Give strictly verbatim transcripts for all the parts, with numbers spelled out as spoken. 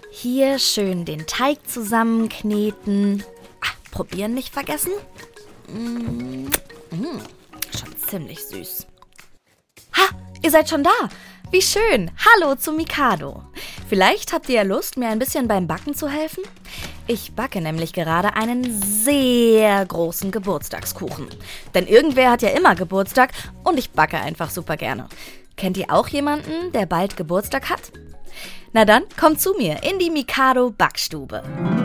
Hier schön den Teig zusammenkneten. Ach, probieren nicht vergessen. Mm, mm, schon ziemlich süß. Ha, ihr seid schon da. Wie schön. Hallo zu Mikado. Vielleicht habt ihr ja Lust, mir ein bisschen beim Backen zu helfen? Ich backe nämlich gerade einen sehr großen Geburtstagskuchen. Denn irgendwer hat ja immer Geburtstag und ich backe einfach super gerne. Kennt ihr auch jemanden, der bald Geburtstag hat? Na dann, kommt zu mir in die Mikado Backstube.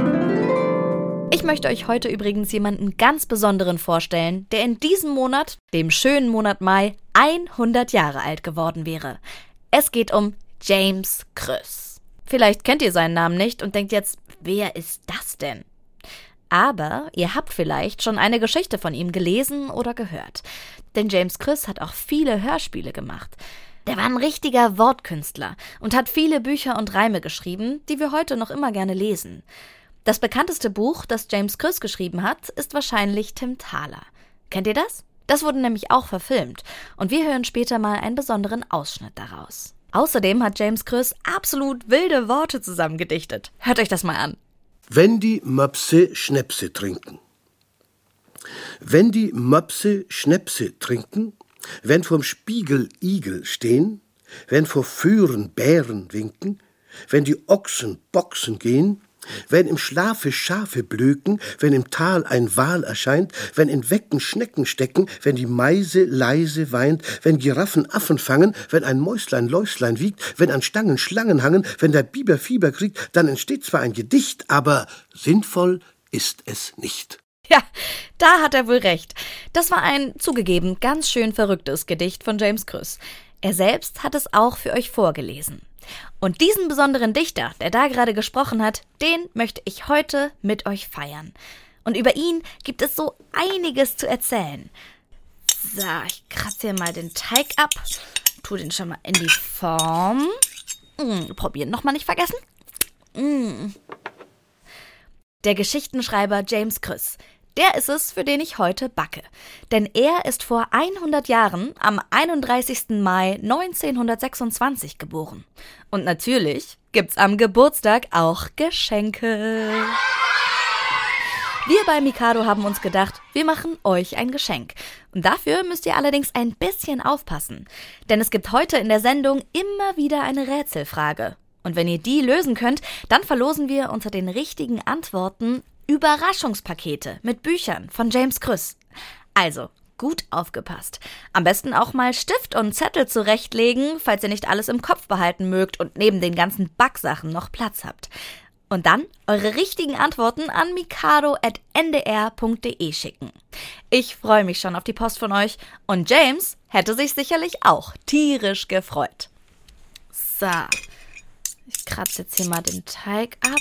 Ich möchte euch heute übrigens jemanden ganz Besonderen vorstellen, der in diesem Monat, dem schönen Monat Mai, hundert Jahre alt geworden wäre. Es geht um James Kröss. Vielleicht kennt ihr seinen Namen nicht und denkt jetzt, wer ist das denn? Aber ihr habt vielleicht schon eine Geschichte von ihm gelesen oder gehört. Denn James Kröss hat auch viele Hörspiele gemacht. Der war ein richtiger Wortkünstler und hat viele Bücher und Reime geschrieben, die wir heute noch immer gerne lesen. Das bekannteste Buch, das James Kröss geschrieben hat, ist wahrscheinlich Tim Thaler. Kennt ihr das? Das wurde nämlich auch verfilmt und wir hören später mal einen besonderen Ausschnitt daraus. Außerdem hat James Kröss absolut wilde Worte zusammengedichtet. Hört euch das mal an. Wenn die Möpse Schnäpse trinken. Wenn die Möpse Schnäpse trinken, wenn vorm Spiegel Igel stehen, wenn vor Föhren Bären winken, wenn die Ochsen boxen gehen, wenn im Schlafe Schafe blöken, wenn im Tal ein Wal erscheint, wenn in Wecken Schnecken stecken, wenn die Meise leise weint, wenn Giraffen Affen fangen, wenn ein Mäuslein Läuslein wiegt, wenn an Stangen Schlangen hangen, wenn der Biber Fieber kriegt, dann entsteht zwar ein Gedicht, aber sinnvoll ist es nicht. Ja, da hat er wohl recht. Das war ein, zugegeben, ganz schön verrücktes Gedicht von James Kröss. Er selbst hat es auch für euch vorgelesen. Und diesen besonderen Dichter, der da gerade gesprochen hat, den möchte ich heute mit euch feiern. Und über ihn gibt es so einiges zu erzählen. So, ich kratze hier mal den Teig ab, tu den schon mal in die Form. Mm, probieren nochmal nicht vergessen. Mm. Der Geschichtenschreiber James Kröss, der ist es, für den ich heute backe. Denn er ist vor hundert Jahren am einunddreißigsten Mai neunzehnhundertsechsundzwanzig geboren. Und natürlich gibt's am Geburtstag auch Geschenke. Wir bei Mikado haben uns gedacht, wir machen euch ein Geschenk. Und dafür müsst ihr allerdings ein bisschen aufpassen. Denn es gibt heute in der Sendung immer wieder eine Rätselfrage. Und wenn ihr die lösen könnt, dann verlosen wir unter den richtigen Antworten Überraschungspakete mit Büchern von James Kröss. Also, gut aufgepasst. Am besten auch mal Stift und Zettel zurechtlegen, falls ihr nicht alles im Kopf behalten mögt und neben den ganzen Backsachen noch Platz habt. Und dann eure richtigen Antworten an mikado at n d r punkt d e schicken. Ich freue mich schon auf die Post von euch und James hätte sich sicherlich auch tierisch gefreut. So, ich kratze jetzt hier mal den Teig ab.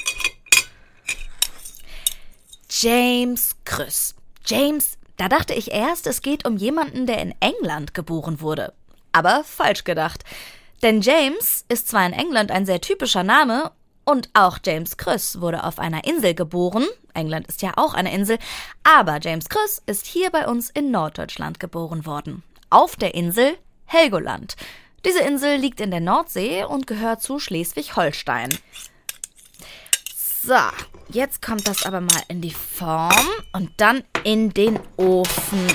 James Kröss. James, da dachte ich erst, es geht um jemanden, der in England geboren wurde. Aber falsch gedacht. Denn James ist zwar in England ein sehr typischer Name und auch James Kröss wurde auf einer Insel geboren. England ist ja auch eine Insel. Aber James Kröss ist hier bei uns in Norddeutschland geboren worden. Auf der Insel Helgoland. Diese Insel liegt in der Nordsee und gehört zu Schleswig-Holstein. So, jetzt kommt das aber mal in die Form und dann in den Ofen.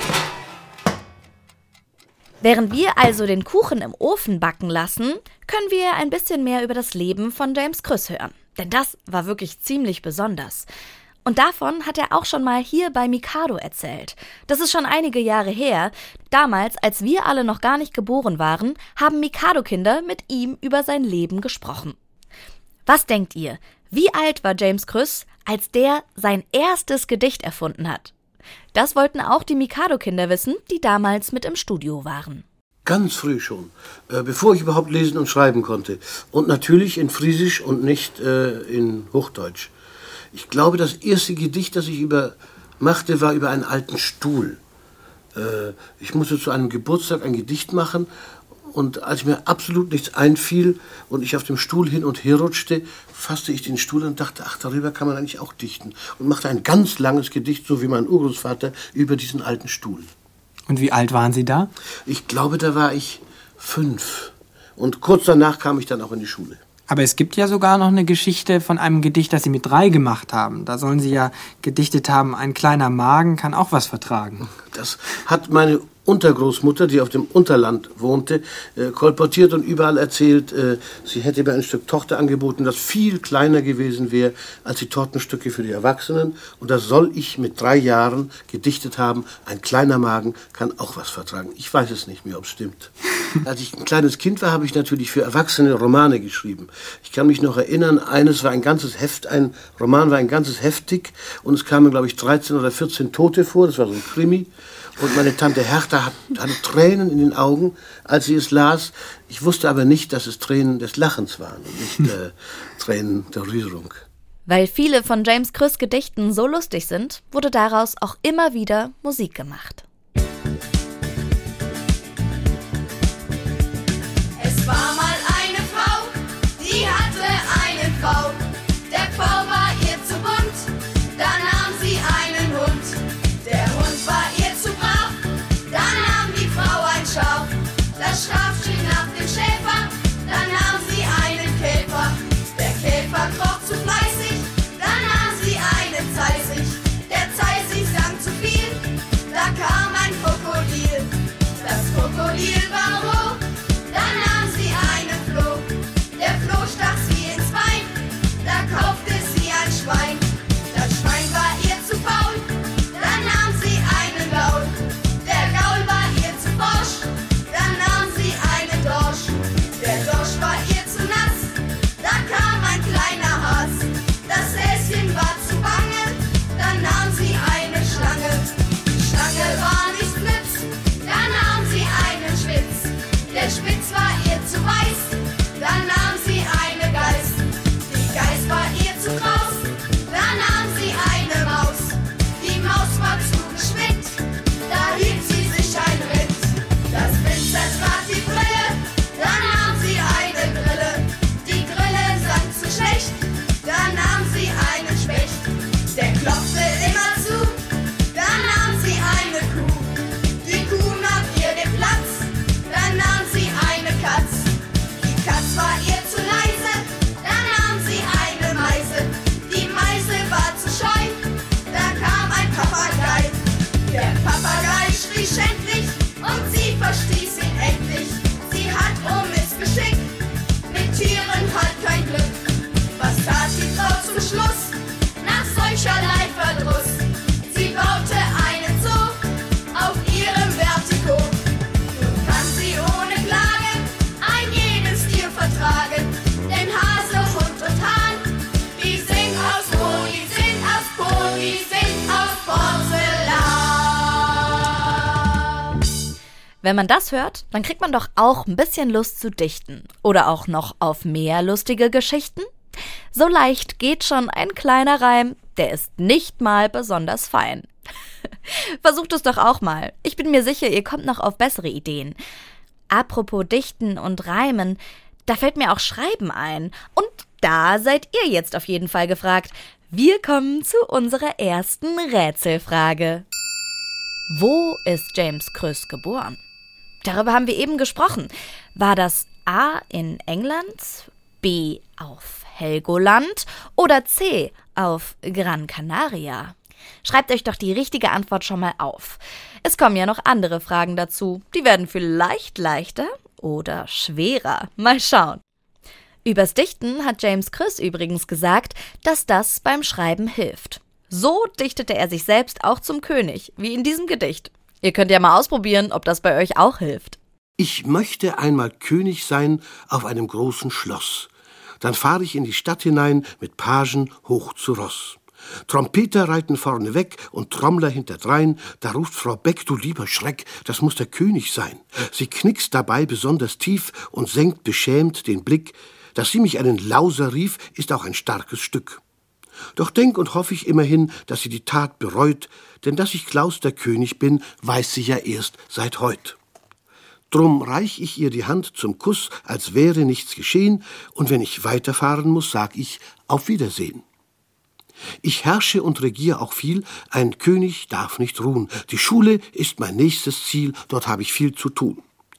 Während wir also den Kuchen im Ofen backen lassen, können wir ein bisschen mehr über das Leben von James Kröss hören. Denn das war wirklich ziemlich besonders. Und davon hat er auch schon mal hier bei Mikado erzählt. Das ist schon einige Jahre her. Damals, als wir alle noch gar nicht geboren waren, haben Mikado-Kinder mit ihm über sein Leben gesprochen. Was denkt ihr? Wie alt war James Kröss, als der sein erstes Gedicht erfunden hat? Das wollten auch die Mikado-Kinder wissen, die damals mit im Studio waren. Ganz früh schon, äh, bevor ich überhaupt lesen und schreiben konnte. Und natürlich in Friesisch und nicht äh, in Hochdeutsch. Ich glaube, das erste Gedicht, das ich über machte, war über einen alten Stuhl. Äh, ich musste zu einem Geburtstag ein Gedicht machen. Und als mir absolut nichts einfiel und ich auf dem Stuhl hin und her rutschte, fasste ich den Stuhl und dachte, ach, darüber kann man eigentlich auch dichten. Und machte ein ganz langes Gedicht, so wie mein Urgroßvater, über diesen alten Stuhl. Und wie alt waren Sie da? Ich glaube, da war ich fünf. Und kurz danach kam ich dann auch in die Schule. Aber es gibt ja sogar noch eine Geschichte von einem Gedicht, das Sie mit drei gemacht haben. Da sollen Sie ja gedichtet haben, ein kleiner Magen kann auch was vertragen. Das hat meine Untergroßmutter, die auf dem Unterland wohnte, äh, kolportiert und überall erzählt, äh, sie hätte mir ein Stück Torte angeboten, das viel kleiner gewesen wäre als die Tortenstücke für die Erwachsenen. Und das soll ich mit drei Jahren gedichtet haben. Ein kleiner Magen kann auch was vertragen. Ich weiß es nicht mehr, ob es stimmt. Als ich ein kleines Kind war, habe ich natürlich für Erwachsene Romane geschrieben. Ich kann mich noch erinnern, eines war ein ganzes Heft, ein Roman war ein ganzes Heft dick und es kamen, glaube ich, dreizehn oder vierzehn Tote vor. Das war so ein Krimi. Und meine Tante Hertha hat, hatte Tränen in den Augen, als sie es las. Ich wusste aber nicht, dass es Tränen des Lachens waren und nicht äh, Tränen der Rührung. Weil viele von James Krös Gedichten so lustig sind, wurde daraus auch immer wieder Musik gemacht. Es war mal eine Frau, die hatte einen Pfau. Der Pfau war ihr zu bunt, da nahm sie einen Hund. Der Hund war ihr zu brav, da nahm die Frau ein Schaf. Das Schaf schrie nach dem Schäfer, da nahm sie einen Käfer. Der Käfer kroch zu fleißig, da nahm sie einen Zeisig. Der Zeisig sang zu viel, da kam ein Krokodil. Das Krokodil war roh, da nahm sie einen Floh. Der Floh stach sie ins Bein, da kaufte sie ein Schwein. Das Schwein war ihr zu faul, da nahm sie einen Gaul. Der Gaul war ihr zu forsch, da nahm sie einen Dorsch. Der Dorsch war ihr zu nass, da kam ein kleiner Has. Das Häschen war zu bange, da nahm sie eine Schlange. Die Schlange war nicht spitz, da nahm sie einen Spitz. Der Spitz war ihr zu weiß, da nahm sie eine Geiß. Die Geiß war ihr zu kraus, da nahm sie eine Maus. Die Maus war zu geschwind, da hielt sie sich ein Rind. Das Rind zertrat die Brille, da nahm sie eine Grille. Die Grille sang zu schlecht, da nahm sie einen Specht. Der klopfte immer zu, da nahm sie eine Kuh. Die Kuh nahm ihr den Platz, da nahm sie eine Katz. Die Katz war ihr zu leise, da nahm sie eine Meise. Die Meise war zu scheu, da kam ein Papagei. Der Papagei schrie schändlich und sie verstieß ihn endlich. Sie hat um Missgeschick, mit Tieren hat kein Glück. Was tat die Frau zum Schluss, nach solcherlei Verdruss? Sie baute einen Zoo auf ihrem Vertigo. Nun kann sie ohne Klage ein jedes Tier vertragen. Denn Hase, Hund und Hahn, die sind aus Ton, die sind aus Ton, die sind aus Porzellan. Wenn man das hört, dann kriegt man doch auch ein bisschen Lust zu dichten. Oder auch noch auf mehr lustige Geschichten. So leicht geht schon ein kleiner Reim, der ist nicht mal besonders fein. Versucht es doch auch mal. Ich bin mir sicher, ihr kommt noch auf bessere Ideen. Apropos Dichten und Reimen, da fällt mir auch Schreiben ein. Und da seid ihr jetzt auf jeden Fall gefragt. Wir kommen zu unserer ersten Rätselfrage. Wo ist James Krös geboren? Darüber haben wir eben gesprochen. War das A in England, B auf Helgoland oder C auf Gran Canaria? Schreibt euch doch die richtige Antwort schon mal auf. Es kommen ja noch andere Fragen dazu. Die werden vielleicht leichter oder schwerer. Mal schauen. Übers Dichten hat James Krös übrigens gesagt, dass das beim Schreiben hilft. So dichtete er sich selbst auch zum König, wie in diesem Gedicht. Ihr könnt ja mal ausprobieren, ob das bei euch auch hilft. Ich möchte einmal König sein auf einem großen Schloss. Dann fahre ich in die Stadt hinein mit Pagen hoch zu Ross. Trompeter reiten vorne weg und Trommler hinterdrein. Da ruft Frau Beck, du lieber Schreck, das muss der König sein. Sie knickst dabei besonders tief und senkt beschämt den Blick. Dass sie mich einen Lauser rief, ist auch ein starkes Stück. Doch denk und hoff ich immerhin, dass sie die Tat bereut, denn dass ich Klaus der König bin, weiß sie ja erst seit heut. Drum reich ich ihr die Hand zum Kuss, als wäre nichts geschehen, und wenn ich weiterfahren muss, sag ich auf Wiedersehen. Ich herrsche und regier auch viel, ein König darf nicht ruhen. Die Schule ist mein nächstes Ziel, dort habe ich viel zu tun.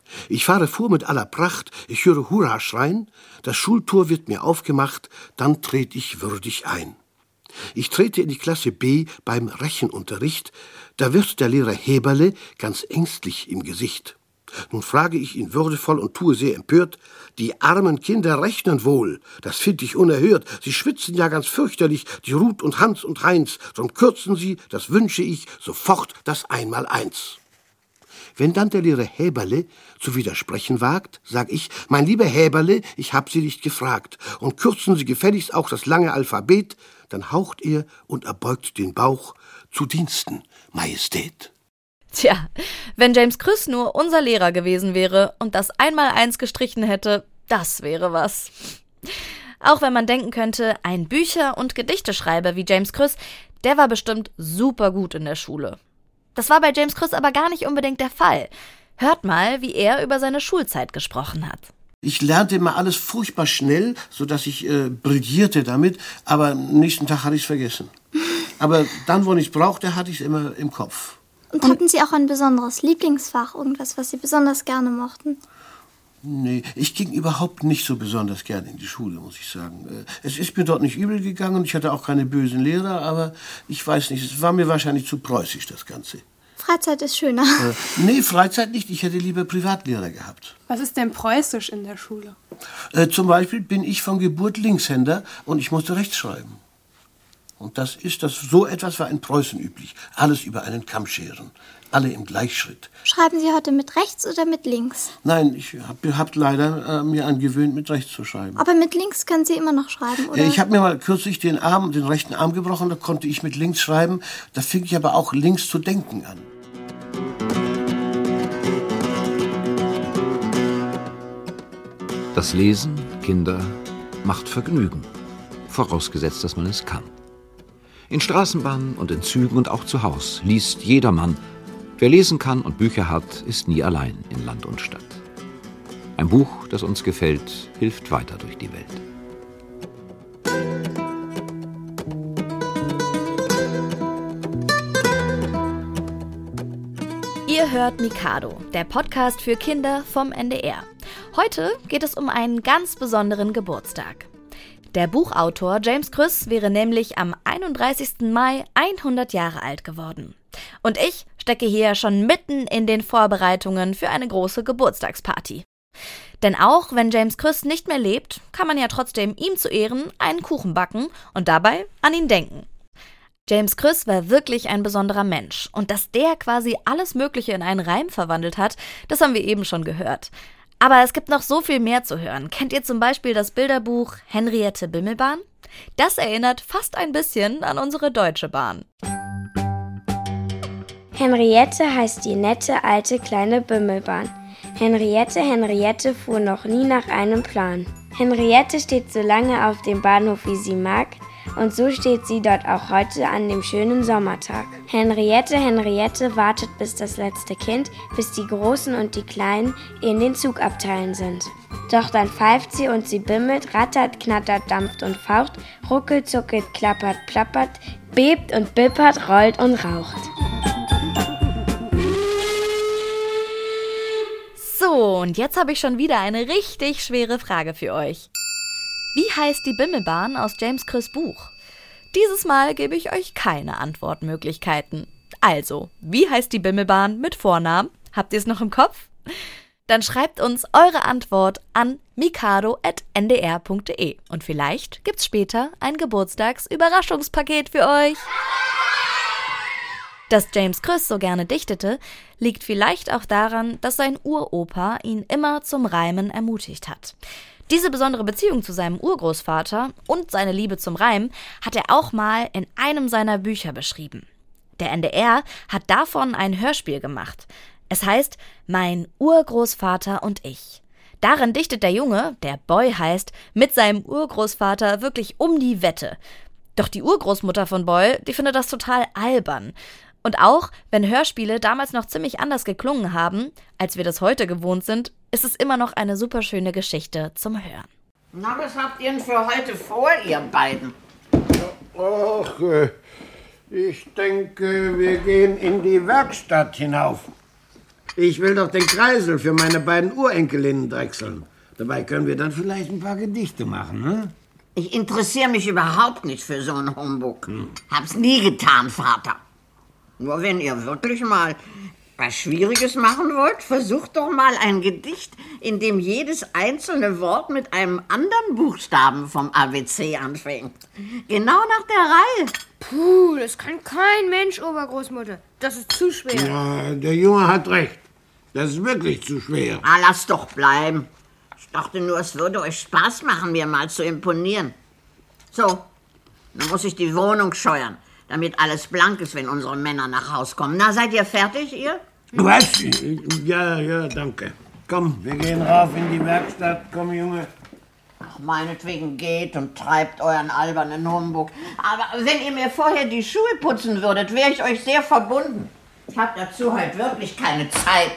Ich fahre vor mit aller Pracht, ich höre Hurra schreien, das Schultor wird mir aufgemacht, dann trete ich würdig ein. Ich trete in die Klasse B beim Rechenunterricht, da wird der Lehrer Heberle ganz ängstlich im Gesicht. Nun frage ich ihn würdevoll und tue sehr empört, die armen Kinder rechnen wohl, das find ich unerhört, sie schwitzen ja ganz fürchterlich, die Ruth und Hans und Heinz, drum kürzen sie, das wünsche ich, sofort das Einmaleins. Wenn dann der Lehrer Häberle zu widersprechen wagt, sag ich, mein lieber Häberle, ich hab Sie nicht gefragt, und kürzen Sie gefälligst auch das lange Alphabet, dann haucht er und erbeugt den Bauch, zu Diensten, Majestät. Tja, wenn James Krüss nur unser Lehrer gewesen wäre und das Einmaleins gestrichen hätte, das wäre was. Auch wenn man denken könnte, ein Bücher- und Gedichteschreiber wie James Krüss, der war bestimmt super gut in der Schule. Das war bei James Krüss aber gar nicht unbedingt der Fall. Hört mal, wie er über seine Schulzeit gesprochen hat. Ich lernte immer alles furchtbar schnell, sodass ich äh, brillierte damit, aber am nächsten Tag hatte ich es vergessen. Aber dann, wo ich es brauchte, hatte ich es immer im Kopf. Und hatten Sie auch ein besonderes Lieblingsfach, irgendwas, was Sie besonders gerne mochten? Nee, ich ging überhaupt nicht so besonders gerne in die Schule, muss ich sagen. Es ist mir dort nicht übel gegangen und ich hatte auch keine bösen Lehrer, aber ich weiß nicht, es war mir wahrscheinlich zu preußisch, das Ganze. Freizeit ist schöner. Äh, nee, Freizeit nicht, ich hätte lieber Privatlehrer gehabt. Was ist denn preußisch in der Schule? Äh, zum Beispiel bin ich von Geburt Linkshänder und ich musste rechts schreiben. Und das ist das, so etwas war in Preußen üblich. Alles über einen Kamm scheren. Alle im Gleichschritt. Schreiben Sie heute mit rechts oder mit links? Nein, ich habe hab leider äh, mir angewöhnt, mit rechts zu schreiben. Aber mit links können Sie immer noch schreiben, oder? Ja, ich habe mir mal kürzlich den Arm, den rechten Arm gebrochen, da konnte ich mit links schreiben. Da fing ich aber auch links zu denken an. Das Lesen, Kinder, macht Vergnügen. Vorausgesetzt, dass man es kann. In Straßenbahnen und in Zügen und auch zu Haus liest jedermann. Wer lesen kann und Bücher hat, ist nie allein in Land und Stadt. Ein Buch, das uns gefällt, hilft weiter durch die Welt. Ihr hört Mikado, der Podcast für Kinder vom N D R. Heute geht es um einen ganz besonderen Geburtstag. Der Buchautor James Krüss wäre nämlich am einunddreißigsten Mai hundert Jahre alt geworden. Und ich stecke hier schon mitten in den Vorbereitungen für eine große Geburtstagsparty. Denn auch wenn James Krüss nicht mehr lebt, kann man ja trotzdem ihm zu Ehren einen Kuchen backen und dabei an ihn denken. James Krüss war wirklich ein besonderer Mensch und dass der quasi alles Mögliche in einen Reim verwandelt hat, das haben wir eben schon gehört. Aber es gibt noch so viel mehr zu hören. Kennt ihr zum Beispiel das Bilderbuch Henriette Bimmelbahn? Das erinnert fast ein bisschen an unsere Deutsche Bahn. Henriette heißt die nette, alte, kleine Bimmelbahn. Henriette, Henriette fuhr noch nie nach einem Plan. Henriette steht so lange auf dem Bahnhof, wie sie mag, und so steht sie dort auch heute an dem schönen Sommertag. Henriette, Henriette wartet bis das letzte Kind, bis die Großen und die Kleinen in den Zugabteilen sind. Doch dann pfeift sie und sie bimmelt, rattert, knattert, dampft und faucht, ruckelt, zuckelt, klappert, plappert, bebt und bippert, rollt und raucht. So, und jetzt habe ich schon wieder eine richtig schwere Frage für euch. Wie heißt die Bimmelbahn aus James Krüss' Buch? Dieses Mal gebe ich euch keine Antwortmöglichkeiten. Also, wie heißt die Bimmelbahn mit Vornamen? Habt ihr es noch im Kopf? Dann schreibt uns eure Antwort an mikado at n d r punkt d e und vielleicht gibt's später ein Geburtstagsüberraschungspaket für euch. Dass James Krüss so gerne dichtete, liegt vielleicht auch daran, dass sein Uropa ihn immer zum Reimen ermutigt hat. Diese besondere Beziehung zu seinem Urgroßvater und seine Liebe zum Reim hat er auch mal in einem seiner Bücher beschrieben. Der N D R hat davon ein Hörspiel gemacht. Es heißt »Mein Urgroßvater und ich«. Darin dichtet der Junge, der Boy heißt, mit seinem Urgroßvater wirklich um die Wette. Doch die Urgroßmutter von Boy, die findet das total albern. Und auch, wenn Hörspiele damals noch ziemlich anders geklungen haben, als wir das heute gewohnt sind, ist es immer noch eine super schöne Geschichte zum Hören. Na, was habt ihr denn für heute vor, ihr beiden? Ach, ich denke, wir gehen in die Werkstatt hinauf. Ich will doch den Kreisel für meine beiden Urenkelinnen drechseln. Dabei können wir dann vielleicht ein paar Gedichte machen, ne? Ich interessiere mich überhaupt nicht für so einen Humbug. Hm. Hab's nie getan, Vater. Nur wenn ihr wirklich mal was Schwieriges machen wollt, versucht doch mal ein Gedicht, in dem jedes einzelne Wort mit einem anderen Buchstaben vom A B C anfängt. Genau nach der Reihe. Puh, das kann kein Mensch, Obergroßmutter. Das ist zu schwer. Ja, der Junge hat recht. Das ist wirklich zu schwer. Ah, lass doch bleiben. Ich dachte nur, es würde euch Spaß machen, mir mal zu imponieren. So, dann muss ich die Wohnung scheuern, damit alles blank ist, wenn unsere Männer nach Haus kommen. Na, seid ihr fertig, ihr? Was? Ja, ja, danke. Komm, wir gehen rauf in die Werkstatt. Komm, Junge. Ach, meinetwegen geht und treibt euren albernen Humbug. Aber wenn ihr mir vorher die Schuhe putzen würdet, wäre ich euch sehr verbunden. Ich habe dazu halt wirklich keine Zeit.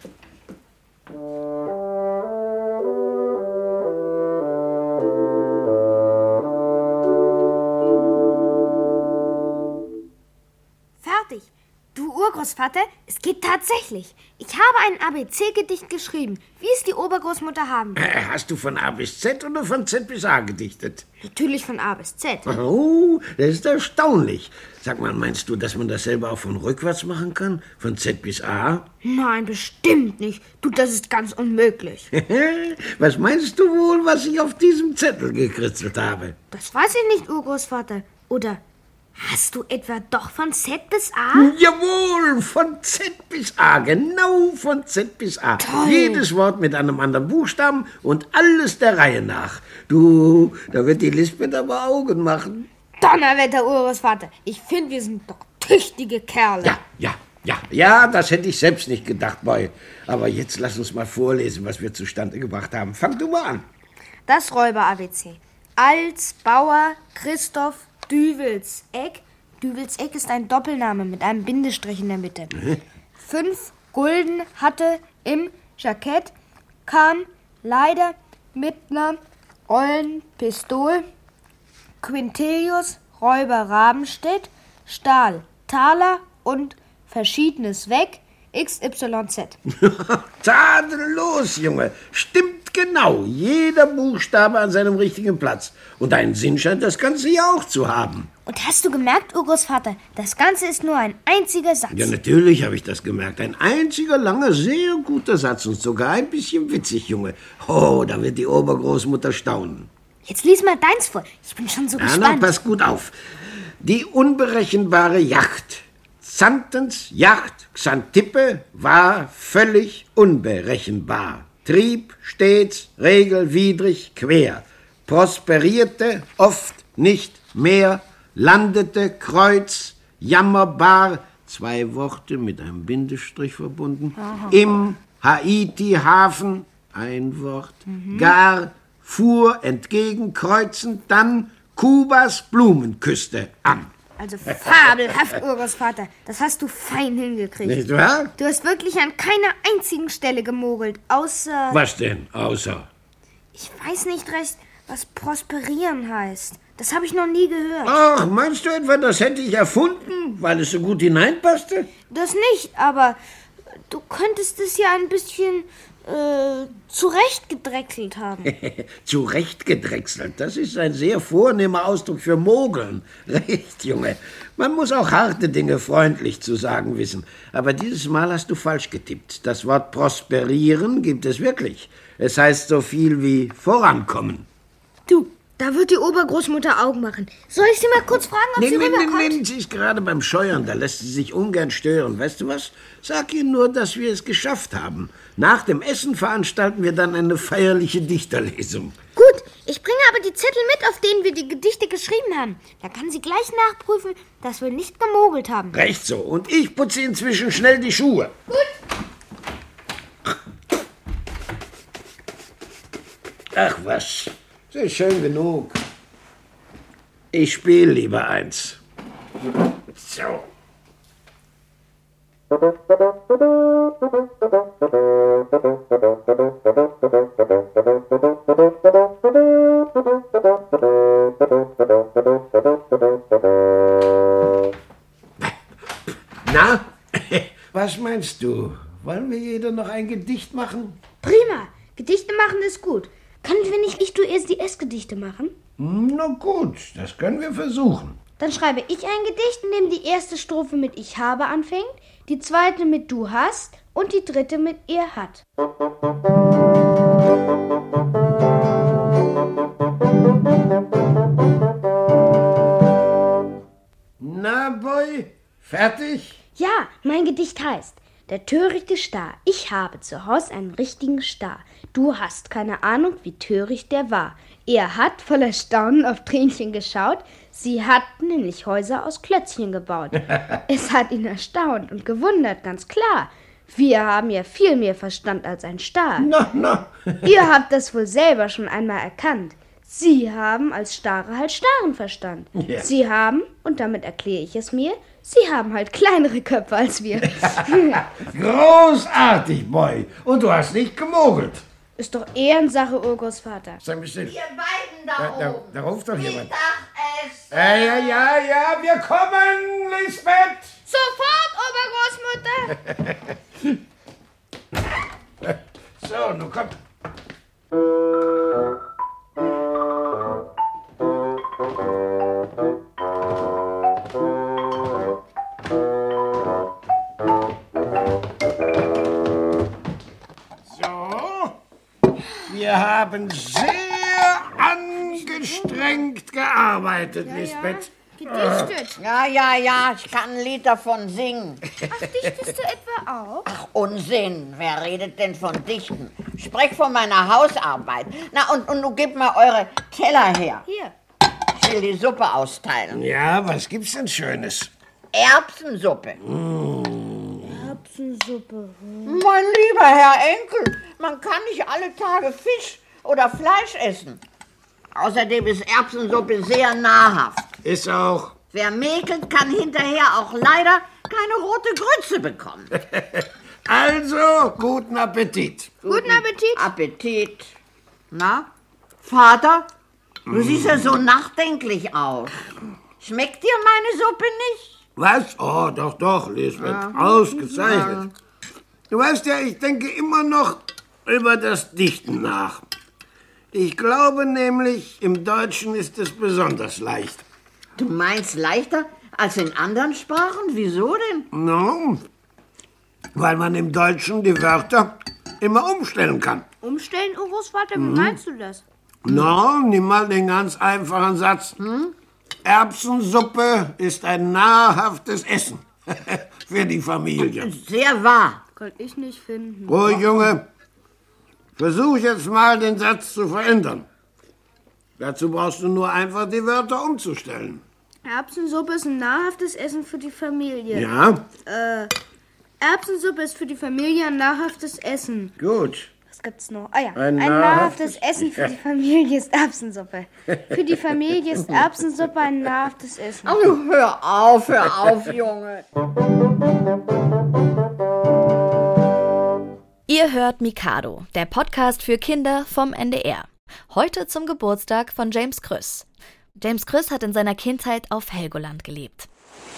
Fertig. Du Urgroßvater, es geht tatsächlich. Ich habe ein A B C-Gedicht geschrieben, wie es die Obergroßmutter haben will. Äh, hast du von A bis Z oder von Z bis A gedichtet? Natürlich von A bis Z. Oh, das ist erstaunlich. Sag mal, meinst du, dass man das selber auch von rückwärts machen kann? Von Z bis A? Nein, bestimmt nicht. Du, das ist ganz unmöglich. Was meinst du wohl, was ich auf diesem Zettel gekritzelt habe? Das weiß ich nicht, Urgroßvater. Oder hast du etwa doch von Z bis A? Jawohl, von Z bis A, genau von Z bis A. Toll. Jedes Wort mit einem anderen Buchstaben und alles der Reihe nach. Du, da wird die Lisbeth aber Augen machen. Donnerwetter, Urgroßvater. Ich finde, wir sind doch tüchtige Kerle. Ja, ja, ja, ja, das hätte ich selbst nicht gedacht, Boy. Aber jetzt lass uns mal vorlesen, was wir zustande gebracht haben. Fang du mal an. Das Räuber-A B C. Als, Bauer, Christoph, Düvelseck. Düvelseck ist ein Doppelname mit einem Bindestrich in der Mitte. Mhm. Fünf Gulden hatte im Jackett, kam leider mit ner ollen Pistol. Quintilius, Räuber Rabenstedt, stahl Taler und Verschiedenes weg, X Y Z. Tadellos, Junge. Stimmt genau. Jeder Buchstabe an seinem richtigen Platz. Und einen Sinn scheint das Ganze ja auch zu haben. Und hast du gemerkt, Urgroßvater, das Ganze ist nur ein einziger Satz. Ja, natürlich habe ich das gemerkt. Ein einziger, langer, sehr guter Satz und sogar ein bisschen witzig, Junge. Oh, da wird die Obergroßmutter staunen. Jetzt lies mal deins vor. Ich bin schon so Ja, gespannt. na, pass gut auf. Die unberechenbare Yacht. Xantens Yacht Xantippe war völlig unberechenbar. Trieb stets regelwidrig quer. Prosperierte oft nicht mehr. Landete kreuz jammerbar. Zwei Worte mit einem Bindestrich verbunden. Aha. Im Haiti-Hafen. Ein Wort. Mhm. Gar fuhr entgegen kreuzend dann Kubas Blumenküste an. Also fabelhaft, Urgroßvater. Das hast du fein hingekriegt. Nicht wahr? Du hast wirklich an keiner einzigen Stelle gemogelt, außer... Was denn, außer? Ich weiß nicht recht, was prosperieren heißt. Das habe ich noch nie gehört. Ach, meinst du etwa, das hätte ich erfunden, weil es so gut hineinpasste? Das nicht, aber du könntest es ja ein bisschen äh, zurechtgedrechselt haben. Zurechtgedrechselt, das ist ein sehr vornehmer Ausdruck für Mogeln. Recht, Junge. Man muss auch harte Dinge freundlich zu sagen wissen. Aber dieses Mal hast du falsch getippt. Das Wort prosperieren gibt es wirklich. Es heißt so viel wie vorankommen. Du, da wird die Obergroßmutter Augen machen. Soll ich sie mal kurz fragen, ob Nee, sie nee, rüberkommt? nee, nee, sie ist gerade beim Scheuern, da lässt sie sich ungern stören. Weißt du was? Sag ihr nur, dass wir es geschafft haben. Nach dem Essen veranstalten wir dann eine feierliche Dichterlesung. Gut, ich bringe aber die Zettel mit, auf denen wir die Gedichte geschrieben haben. Da kann sie gleich nachprüfen, dass wir nicht gemogelt haben. Recht so. Und ich putze inzwischen schnell die Schuhe. Gut. Ach was, das ist schön genug. Ich spiele lieber eins. So. Na, was meinst du? Wollen wir jeder noch ein Gedicht machen? Prima. Gedichte machen ist gut. Können wir nicht ich, du, erst die Essgedichte machen? Na gut, das können wir versuchen. Dann schreibe ich ein Gedicht, in dem die erste Strophe mit Ich habe anfängt, die zweite mit Du hast und die dritte mit Er hat. Na, Boy, fertig? Ja, mein Gedicht heißt: Der törichte Star, ich habe zu Haus einen richtigen Star. Du hast keine Ahnung, wie töricht der war. Er hat voller Staunen auf Tränchen geschaut. Sie hatten nämlich Häuser aus Klötzchen gebaut. Es hat ihn erstaunt und gewundert, ganz klar. Wir haben ja viel mehr Verstand als ein Star. Na, na. Ihr habt das wohl selber schon einmal erkannt. Sie haben als Starre halt starren Verstand. Ja. Sie haben, und damit erkläre ich es mir, Sie haben halt kleinere Köpfe als wir. Großartig, Boy. Und du hast nicht gemogelt. Ist doch Ehrensache, Urgroßvater. Sag mich still. Ihr beiden da, Da, da, oben. da ruft doch jemand. Mittagessen. Ja, ja, ja, ja, wir kommen, Lisbeth. Sofort, Obergroßmutter! So, nun komm. So, wir haben sehr angestrengt gearbeitet, Lisbeth. Gedichtet. Ja, ja, ja, ich kann ein Lied davon singen. Ach, dichtest du etwa auch? Ach, Unsinn. Wer redet denn von Dichten? Sprech von meiner Hausarbeit. Na, und, und du gib mal eure Teller her. Hier. Ich will die Suppe austeilen. Ja, was gibt's denn Schönes? Erbsensuppe. Erbsensuppe. Mein lieber Herr Enkel, man kann nicht alle Tage Fisch oder Fleisch essen. Außerdem ist Erbsensuppe sehr nahrhaft. Ist auch. Wer mäkelt, kann hinterher auch leider keine rote Grütze bekommen. Also, guten Appetit. Guten Appetit. Appetit. Na, Vater, du siehst ja so nachdenklich aus. Schmeckt dir meine Suppe nicht? Was? Oh, doch, doch, Lisbeth. Ausgezeichnet. Du weißt ja, ich denke immer noch über das Dichten nach. Ich glaube nämlich, im Deutschen ist es besonders leicht. Du meinst leichter als in anderen Sprachen? Wieso denn? No, weil man im Deutschen die Wörter immer umstellen kann. Umstellen, Urgroßvater, wie meinst du das? No, nimm mal den ganz einfachen Satz. Erbsensuppe ist ein nahrhaftes Essen für die Familie. Sehr wahr. Kann ich nicht finden. Ruhig, Junge. Versuch jetzt mal, den Satz zu verändern. Dazu brauchst du nur einfach die Wörter umzustellen. Erbsensuppe ist ein nahrhaftes Essen für die Familie. Ja, Äh, Erbsensuppe ist für die Familie ein nahrhaftes Essen. gut. Was gibt's noch? Ah ja, Ein ein, nahrhaftes- nahrhaftes Essen für die Familie ist Erbsensuppe. Für die Familie ist Erbsensuppe ein nahrhaftes Essen. Ach, hör auf, hör auf, Junge. Ihr hört Mikado, der Podcast für Kinder vom N D R. Heute zum Geburtstag von James Kröss. James Kröss hat in seiner Kindheit auf Helgoland gelebt.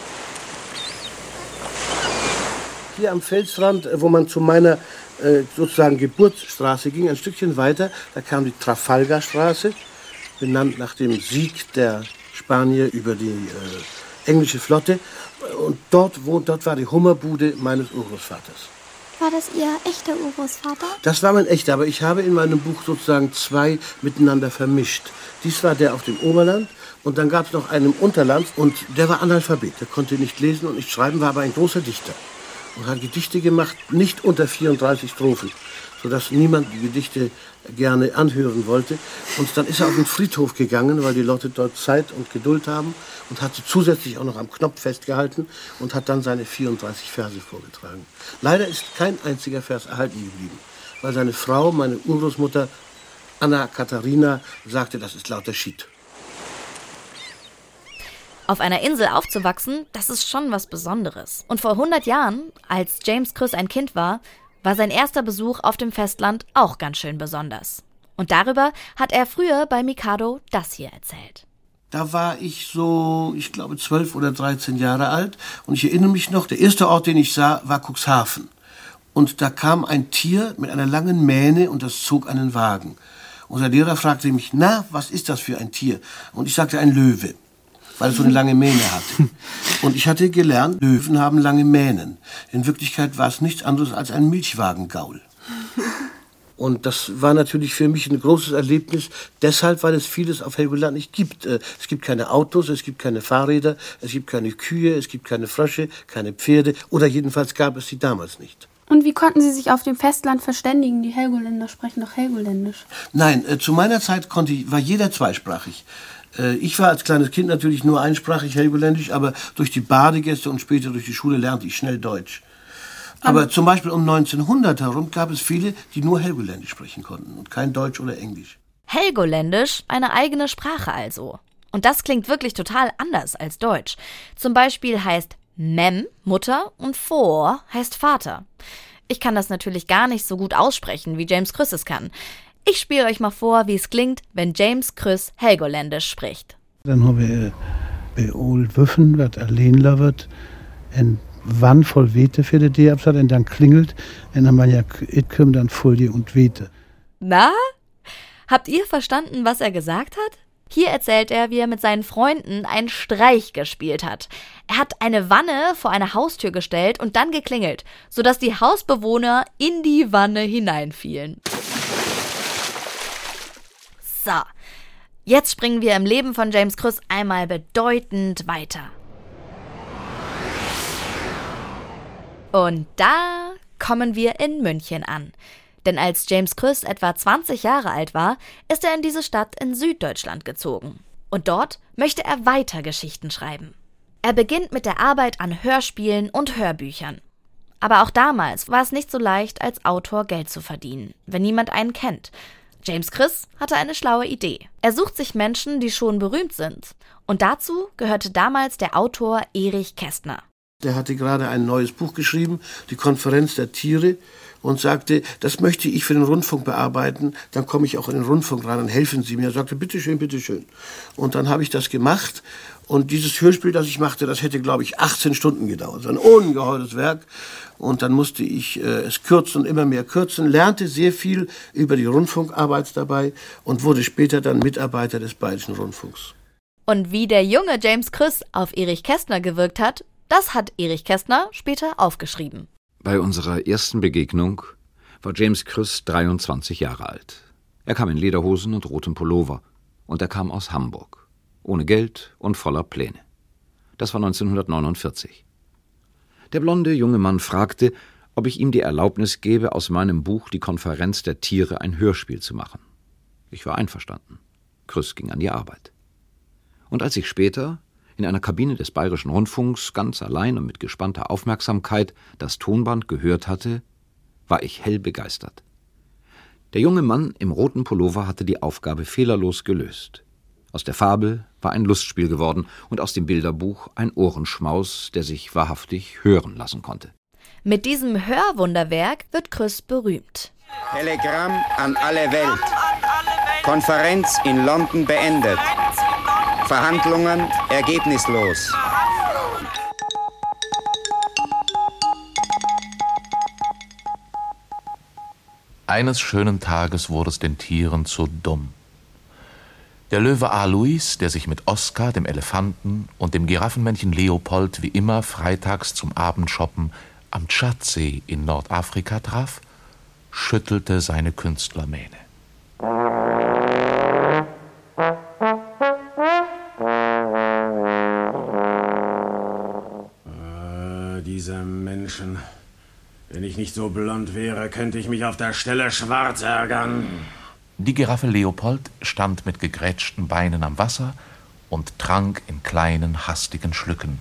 Hier am Felsrand, wo man zu meiner äh, sozusagen Geburtsstraße ging, ein Stückchen weiter, da kam die Trafalgarstraße, benannt nach dem Sieg der Spanier über die äh, englische Flotte. Und dort, wo, dort war die Hummerbude meines Urgroßvaters. War das Ihr echter Urgroßvater? Das war mein echter, aber ich habe in meinem Buch sozusagen zwei miteinander vermischt. Dies war der auf dem Oberland und dann gab es noch einen im Unterland und der war Analphabet. Der konnte nicht lesen und nicht schreiben, war aber ein großer Dichter. Und hat Gedichte gemacht, nicht unter vierunddreißig Strophen, sodass niemand die Gedichte gerne anhören wollte. Und dann ist er auf den Friedhof gegangen, weil die Leute dort Zeit und Geduld haben und hat sie zusätzlich auch noch am Knopf festgehalten und hat dann seine vierunddreißig Verse vorgetragen. Leider ist kein einziger Vers erhalten geblieben, weil seine Frau, meine Urgroßmutter Anna Katharina, sagte, das ist lauter Schied. Auf einer Insel aufzuwachsen, das ist schon was Besonderes. Und vor hundert Jahren, als James Kröss ein Kind war, war sein erster Besuch auf dem Festland auch ganz schön besonders. Und darüber hat er früher bei Mikado das hier erzählt. Da war ich so, ich glaube, zwölf oder dreizehn Jahre alt. Und ich erinnere mich noch, der erste Ort, den ich sah, war Cuxhaven. und da kam ein Tier mit einer langen Mähne und das zog einen Wagen. Unser Lehrer fragte mich, na, was ist das für ein Tier? Und ich sagte, ein Löwe, weil es so eine lange Mähne hatte. Und ich hatte gelernt, Löwen haben lange Mähnen. In Wirklichkeit war es nichts anderes als ein Milchwagengaul. Und das war natürlich für mich ein großes Erlebnis, deshalb, weil es vieles auf Helgoland nicht gibt. Es gibt keine Autos, es gibt keine Fahrräder, es gibt keine Kühe, es gibt keine Frösche, keine Pferde, oder jedenfalls gab es sie damals nicht. Und wie konnten Sie sich auf dem Festland verständigen? Die Helgoländer sprechen doch Helgoländisch. Nein, äh, zu meiner Zeit konnte ich, war jeder zweisprachig. Äh, ich war als kleines Kind natürlich nur einsprachig Helgoländisch, aber durch die Badegäste und später durch die Schule lernte ich schnell Deutsch. Aber um, zum Beispiel um neunzehnhundert herum gab es viele, die nur Helgoländisch sprechen konnten und kein Deutsch oder Englisch. Helgoländisch, eine eigene Sprache also. Und das klingt wirklich total anders als Deutsch. Zum Beispiel heißt Mem Mutter und For heißt Vater. Ich kann das natürlich gar nicht so gut aussprechen, wie James Krüss es kann. Ich spiele euch mal vor, wie es klingt, wenn James Krüss Helgoländisch spricht. Dan hebben we bij Old Wuffen wat alleen wordt en wann voll wete für die Diabsat und dann klingelt und dann man ja itkum dann voll die und wete. Na? Habt ihr verstanden, was er gesagt hat? Hier erzählt er, wie er mit seinen Freunden einen Streich gespielt hat. Er hat eine Wanne vor eine Haustür gestellt und dann geklingelt, sodass die Hausbewohner in die Wanne hineinfielen. So, jetzt springen wir im Leben von James Krüss einmal bedeutend weiter. Und da kommen wir in München an. Denn als James Krüss etwa zwanzig Jahre alt war, ist er in diese Stadt in Süddeutschland gezogen. Und dort möchte er weiter Geschichten schreiben. Er beginnt mit der Arbeit an Hörspielen und Hörbüchern. Aber auch damals war es nicht so leicht, als Autor Geld zu verdienen, wenn niemand einen kennt. James Krüss hatte eine schlaue Idee. Er sucht sich Menschen, die schon berühmt sind. Und dazu gehörte damals der Autor Erich Kästner. Der hatte gerade ein neues Buch geschrieben, die Konferenz der Tiere, und sagte, das möchte ich für den Rundfunk bearbeiten, dann komme ich auch in den Rundfunk rein und helfen Sie mir. Er sagte, bitteschön, bitteschön. Und dann habe ich das gemacht und dieses Hörspiel, das ich machte, das hätte, glaube ich, achtzehn Stunden gedauert. So ein ungeheures Werk. Und dann musste ich äh, es kürzen und immer mehr kürzen, lernte sehr viel über die Rundfunkarbeit dabei und wurde später dann Mitarbeiter des Bayerischen Rundfunks. Und wie der junge James Krüss auf Erich Kästner gewirkt hat, das hat Erich Kästner später aufgeschrieben. Bei unserer ersten Begegnung war James Krüss dreiundzwanzig Jahre alt. Er kam in Lederhosen und rotem Pullover und er kam aus Hamburg, ohne Geld und voller Pläne. Das war neunzehnhundertneunundvierzig. Der blonde junge Mann fragte, ob ich ihm die Erlaubnis gebe, aus meinem Buch Die Konferenz der Tiere ein Hörspiel zu machen. Ich war einverstanden. Krüss ging an die Arbeit. Und als ich später in einer Kabine des Bayerischen Rundfunks ganz allein und mit gespannter Aufmerksamkeit das Tonband gehört hatte, war ich hell begeistert. Der junge Mann im roten Pullover hatte die Aufgabe fehlerlos gelöst. Aus der Fabel war ein Lustspiel geworden und aus dem Bilderbuch ein Ohrenschmaus, der sich wahrhaftig hören lassen konnte. Mit diesem Hörwunderwerk wird Krüss berühmt. Telegramm an alle Welt. Konferenz in London beendet. Verhandlungen ergebnislos. Eines schönen Tages wurde es den Tieren zu dumm. Der Löwe Alois, der sich mit Oskar, dem Elefanten, und dem Giraffenmännchen Leopold wie immer freitags zum Abendshoppen am Tschadsee in Nordafrika traf, schüttelte seine Künstlermähne. Diese Menschen. Wenn ich nicht so blond wäre, könnte ich mich auf der Stelle schwarz ärgern. Die Giraffe Leopold stand mit gegrätschten Beinen am Wasser und trank in kleinen, hastigen Schlücken.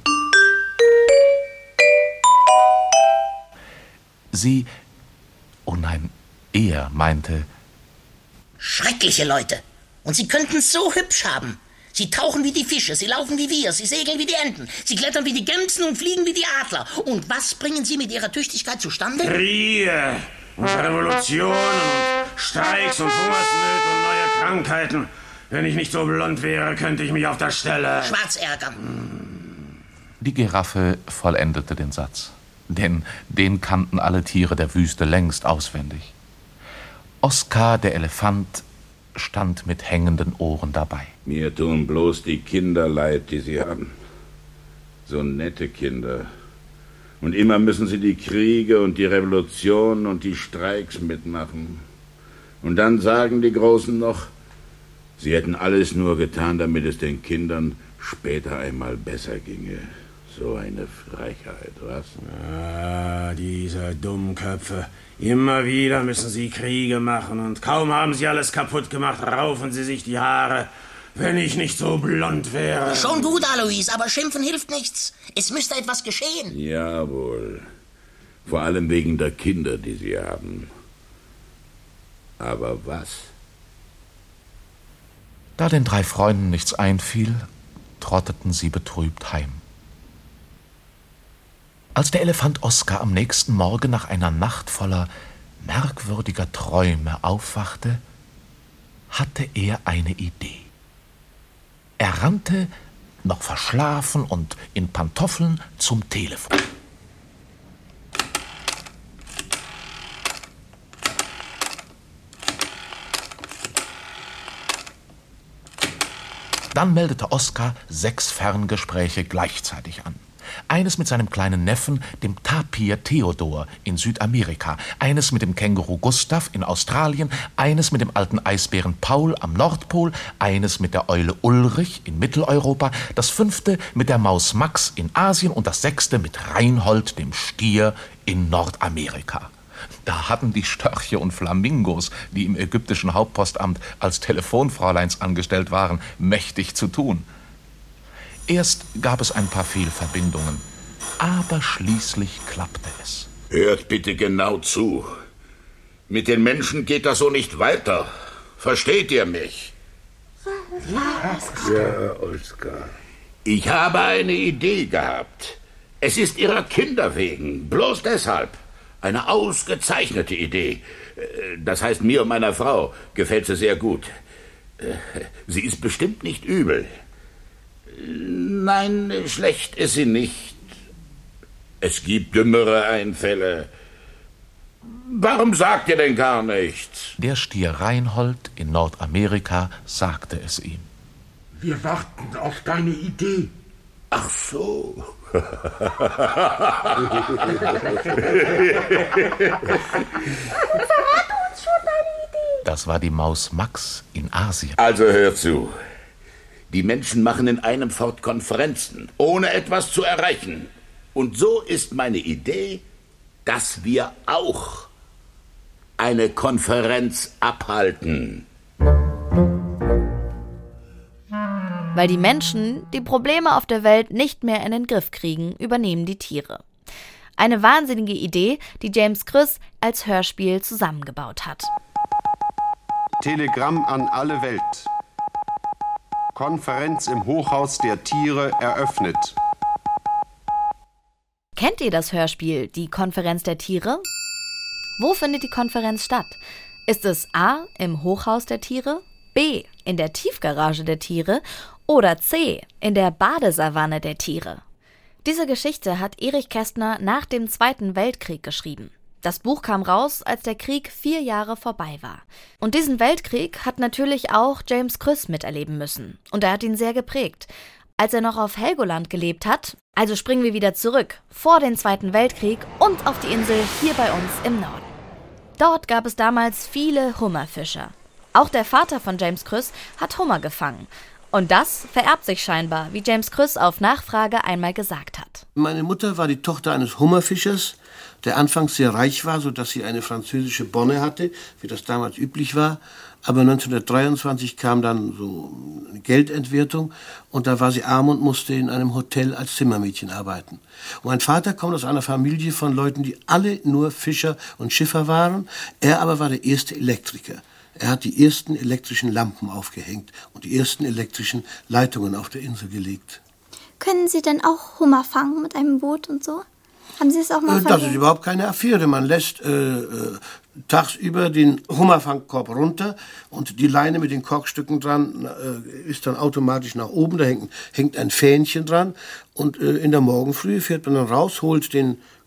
Sie, oh nein, er meinte: Schreckliche Leute. Und sie könnten es so hübsch haben. Sie tauchen wie die Fische, sie laufen wie wir, sie segeln wie die Enten, sie klettern wie die Gämsen und fliegen wie die Adler. Und was bringen sie mit ihrer Tüchtigkeit zustande? Kriege und Revolutionen und Streiks und Hungersnöte und neue Krankheiten. Wenn ich nicht so blond wäre, könnte ich mich auf der Stelle schwarz ärgern. Die Giraffe vollendete den Satz. denn den kannten alle Tiere der Wüste längst auswendig. Oskar, der Elefant, stand mit hängenden Ohren dabei. Mir tun bloß die Kinder leid, die sie haben. So nette Kinder. Und immer müssen sie die Kriege und die Revolutionen und die Streiks mitmachen. Und dann sagen die Großen noch, sie hätten alles nur getan, damit es den Kindern später einmal besser ginge. So eine Frechheit, was? Ah, diese Dummköpfe. Immer wieder müssen sie Kriege machen und kaum haben sie alles kaputt gemacht, raufen sie sich die Haare. Wenn ich nicht so blond wäre. Schon gut, Alois, aber schimpfen hilft nichts. Es müsste etwas geschehen. Jawohl. Vor allem wegen der Kinder, die sie haben. Aber was? Da den drei Freunden nichts einfiel, trotteten sie betrübt heim. Als der Elefant Oskar am nächsten Morgen nach einer Nacht voller merkwürdiger Träume aufwachte, hatte er eine Idee. Er rannte, noch verschlafen und in Pantoffeln, zum Telefon. Dann meldete Oskar sechs Ferngespräche gleichzeitig an. Eines mit seinem kleinen Neffen, dem Tapir Theodor in Südamerika, eines mit dem Känguru Gustav in Australien, eines mit dem alten Eisbären Paul am Nordpol, eines mit der Eule Ulrich in Mitteleuropa, das fünfte mit der Maus Max in Asien und das sechste mit Reinhold, dem Stier, in Nordamerika. Da hatten die Störche und Flamingos, die im ägyptischen Hauptpostamt als Telefonfräuleins angestellt waren, mächtig zu tun. Erst gab es ein paar Fehlverbindungen, aber schließlich klappte es. Hört bitte genau zu. Mit den Menschen geht das so nicht weiter. Versteht ihr mich? Ja, Oskar. Ich habe eine Idee gehabt. Es ist ihrer Kinder wegen, bloß deshalb. Eine ausgezeichnete Idee. Das heißt, mir und meiner Frau gefällt sie sehr gut. Sie ist bestimmt nicht übel. Nein, schlecht ist sie nicht. Es gibt dümmere Einfälle. Warum sagt ihr denn gar nichts? Der Stier Reinhold in Nordamerika sagte es ihm. Wir warten auf deine Idee. Ach so. Verrat uns schon deine Idee. Das war die Maus Max in Asien. Also hört zu. Die Menschen machen in einem fort Konferenzen, ohne etwas zu erreichen. Und so ist meine Idee, dass wir auch eine Konferenz abhalten. Weil die Menschen die Probleme auf der Welt nicht mehr in den Griff kriegen, übernehmen die Tiere. Eine wahnsinnige Idee, die James Krüss als Hörspiel zusammengebaut hat. Telegramm an alle Welt. Konferenz im Hochhaus der Tiere eröffnet. Kennt ihr das Hörspiel Die Konferenz der Tiere? Wo findet die Konferenz statt? Ist es A. im Hochhaus der Tiere, B. in der Tiefgarage der Tiere oder C. in der Badesavanne der Tiere? Diese Geschichte hat Erich Kästner nach dem Zweiten Weltkrieg geschrieben. Das Buch kam raus, als der Krieg vier Jahre vorbei war. Und diesen Weltkrieg hat natürlich auch James Krüss miterleben müssen. Und er hat ihn sehr geprägt. Als er noch auf Helgoland gelebt hat, also springen wir wieder zurück, vor den Zweiten Weltkrieg und auf die Insel hier bei uns im Norden. Dort gab es damals viele Hummerfischer. Auch der Vater von James Krüss hat Hummer gefangen. Und das vererbt sich scheinbar, wie James Krüss auf Nachfrage einmal gesagt hat. Meine Mutter war die Tochter eines Hummerfischers, der anfangs sehr reich war, sodass sie eine französische Bonne hatte, wie das damals üblich war. Aber neunzehnhundertdreiundzwanzig kam dann so eine Geldentwertung und da war sie arm und musste in einem Hotel als Zimmermädchen arbeiten. Und mein Vater kommt aus einer Familie von Leuten, die alle nur Fischer und Schiffer waren. Er aber war der erste Elektriker. Er hat die ersten elektrischen Lampen aufgehängt und die ersten elektrischen Leitungen auf der Insel gelegt. Können Sie denn auch Hummer fangen mit einem Boot und so? Haben Sie es auch mal äh, Das ist überhaupt keine Affäre. Man lässt äh, äh, tagsüber den Hummerfangkorb runter und die Leine mit den Korkstücken dran äh, ist dann automatisch nach oben. Da hängt, hängt ein Fähnchen dran und äh, in der Morgenfrüh fährt man dann raus, holt den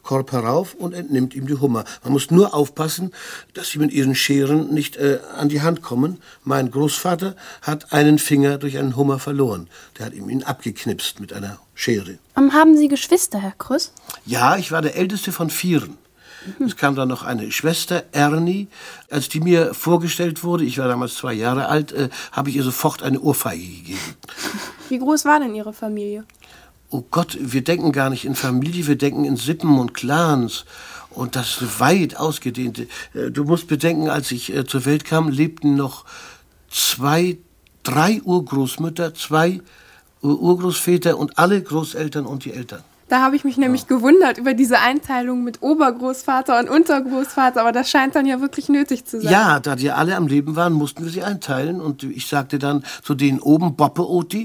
Korb herauf und entnimmt ihm die Hummer. Man muss nur aufpassen, dass sie mit ihren Scheren nicht äh, an die Hand kommen. Mein Großvater hat einen Finger durch einen Hummer verloren. Der hat ihm ihn abgeknipst mit einer Schere. Um, haben Sie Geschwister, Herr Krüss? Ja, ich war der älteste von vieren. Es kam dann noch eine Schwester, Ernie. Als die mir vorgestellt wurde, ich war damals zwei Jahre alt, äh, habe ich ihr sofort eine Ohrfeige gegeben. Wie groß war denn Ihre Familie? Oh Gott, wir denken gar nicht in Familie, wir denken in Sippen und Clans. Und das ist weit ausgedehnte. Äh, du musst bedenken, als ich äh, zur Welt kam, lebten noch zwei, drei Urgroßmütter, zwei Urgroßväter und alle Großeltern und die Eltern. Da habe ich mich nämlich gewundert über diese Einteilung mit Obergroßvater und Untergroßvater, aber das scheint dann ja wirklich nötig zu sein. Ja, da die alle am Leben waren, mussten wir sie einteilen. Und ich sagte dann zu denen oben Boppe Oti,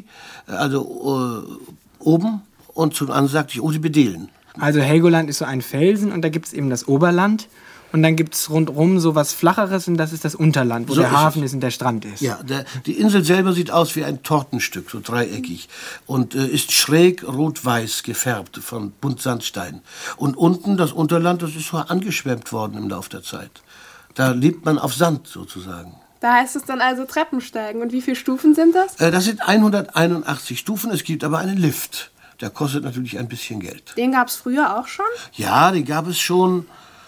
also äh, oben, und zu den anderen sagte ich Oti Bedelen. Also Helgoland ist so ein Felsen und da gibt es eben das Oberland. Und dann gibt es rundherum so was Flacheres und das ist das Unterland, wo So der ist Hafen es. ist und der Strand ist. Ja, der, die Insel selber sieht aus wie ein Tortenstück, so dreieckig. Und äh, ist schräg rot-weiß gefärbt von Buntsandstein. Und unten, das Unterland, das ist so angeschwemmt worden im Laufe der Zeit. Da lebt man auf Sand sozusagen. Da heißt es dann also Treppensteigen. Und wie viele Stufen sind das? Äh, das sind hunderteinundachtzig Stufen, es gibt aber einen Lift. Der kostet natürlich ein bisschen Geld. Den gab es früher auch schon? Ja, den gab es schon,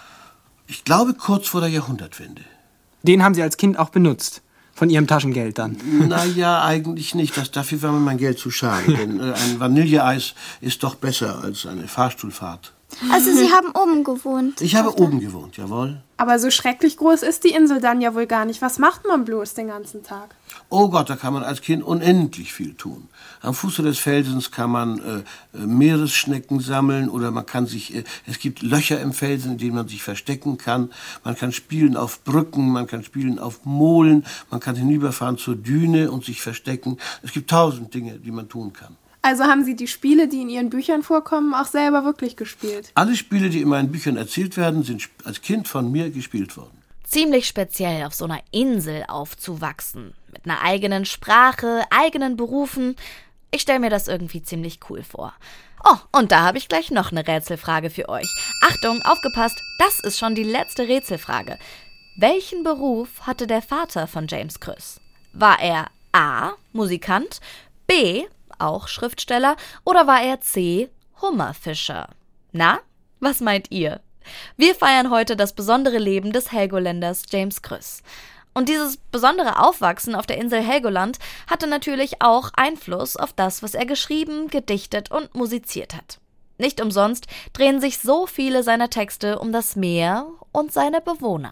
ich glaube, kurz vor der Jahrhundertwende. Den haben Sie als Kind auch benutzt? Von Ihrem Taschengeld dann? Naja, eigentlich nicht. Das, dafür war mir mein Geld zu schade. Denn äh, ein Vanilleeis ist doch besser als eine Fahrstuhlfahrt. Also Sie haben oben gewohnt? Ich habe oben gewohnt, jawohl. Aber so schrecklich groß ist die Insel dann ja wohl gar nicht. Was macht man bloß den ganzen Tag? Oh Gott, da kann man als Kind unendlich viel tun. Am Fuße des Felsens kann man äh, Meeresschnecken sammeln oder man kann sich, äh, es gibt Löcher im Felsen, in denen man sich verstecken kann. Man kann spielen auf Brücken, man kann spielen auf Molen, man kann hinüberfahren zur Düne und sich verstecken. Es gibt tausend Dinge, die man tun kann. Also haben Sie die Spiele, die in Ihren Büchern vorkommen, auch selber wirklich gespielt? Alle Spiele, die in meinen Büchern erzählt werden, sind als Kind von mir gespielt worden. Ziemlich speziell auf so einer Insel aufzuwachsen. Mit einer eigenen Sprache, eigenen Berufen. Ich stelle mir das irgendwie ziemlich cool vor. Oh, und da habe ich gleich noch eine Rätselfrage für euch. Achtung, aufgepasst, das ist schon die letzte Rätselfrage. Welchen Beruf hatte der Vater von James Krüss? War er A. Musikant, B. auch Schriftsteller oder war er C. Hummerfischer? Na, was meint ihr? Wir feiern heute das besondere Leben des Helgoländers James Krüss. Und dieses besondere Aufwachsen auf der Insel Helgoland hatte natürlich auch Einfluss auf das, was er geschrieben, gedichtet und musiziert hat. Nicht umsonst drehen sich so viele seiner Texte um das Meer und seine Bewohner.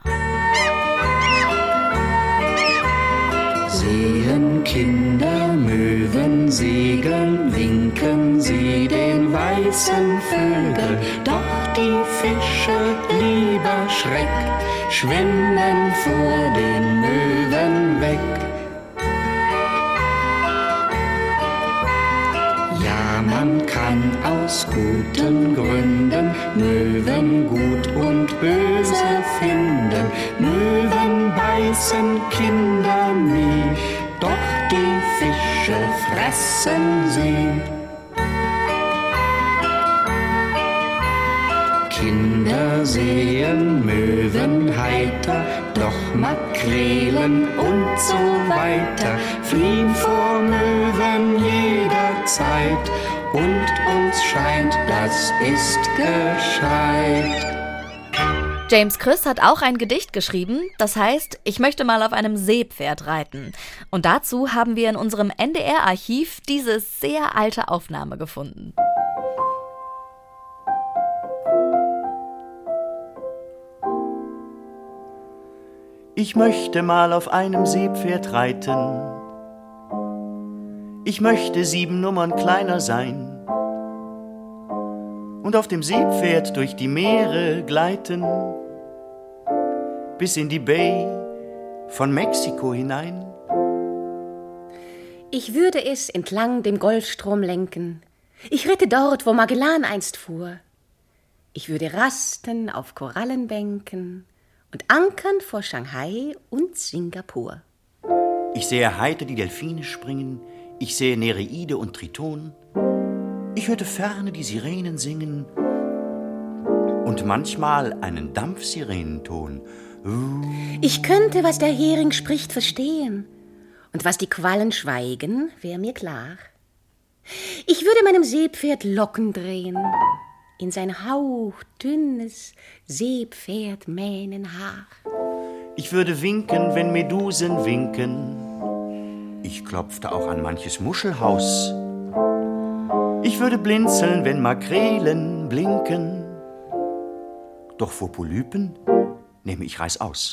Sehen Kinder Möwen segeln, winken sie den weißen Vögeln, doch die Fische, lieber Schreck, schwimmen vor den Möwen weg. Ja, man kann aus guten Gründen Möwen gut und böse finden. Möwen beißen Kinder nie, doch die Fische fressen sie. Kinder sehen Möwen heiter, doch Makrelen und so weiter fliehen vor Möwen jederzeit. Und uns scheint, das ist gescheit. James Krüss hat auch ein Gedicht geschrieben, das heißt, ich möchte mal auf einem Seepferd reiten. Und dazu haben wir in unserem N D R-Archiv diese sehr alte Aufnahme gefunden. Ich möchte mal auf einem Seepferd reiten. Ich möchte sieben Nummern kleiner sein und auf dem Seepferd durch die Meere gleiten, bis in die Bay von Mexiko hinein. Ich würde es entlang dem Golfstrom lenken. Ich ritte dort, wo Magellan einst fuhr. Ich würde rasten auf Korallenbänken und ankern vor Shanghai und Singapur. Ich sehe heiter die Delfine springen, ich sehe Nereide und Triton. Ich hörte ferne die Sirenen singen und manchmal einen Dampfsirenenton. Ich könnte, was der Hering spricht, verstehen. Und was die Quallen schweigen, wär mir klar. Ich würde meinem Seepferd Locken drehen, in sein hauchdünnes Seepferdmähnenhaar. Ich würde winken, wenn Medusen winken. Ich klopfte auch an manches Muschelhaus. Ich würde blinzeln, wenn Makrelen blinken. Doch vor Polypen nehme ich reißaus.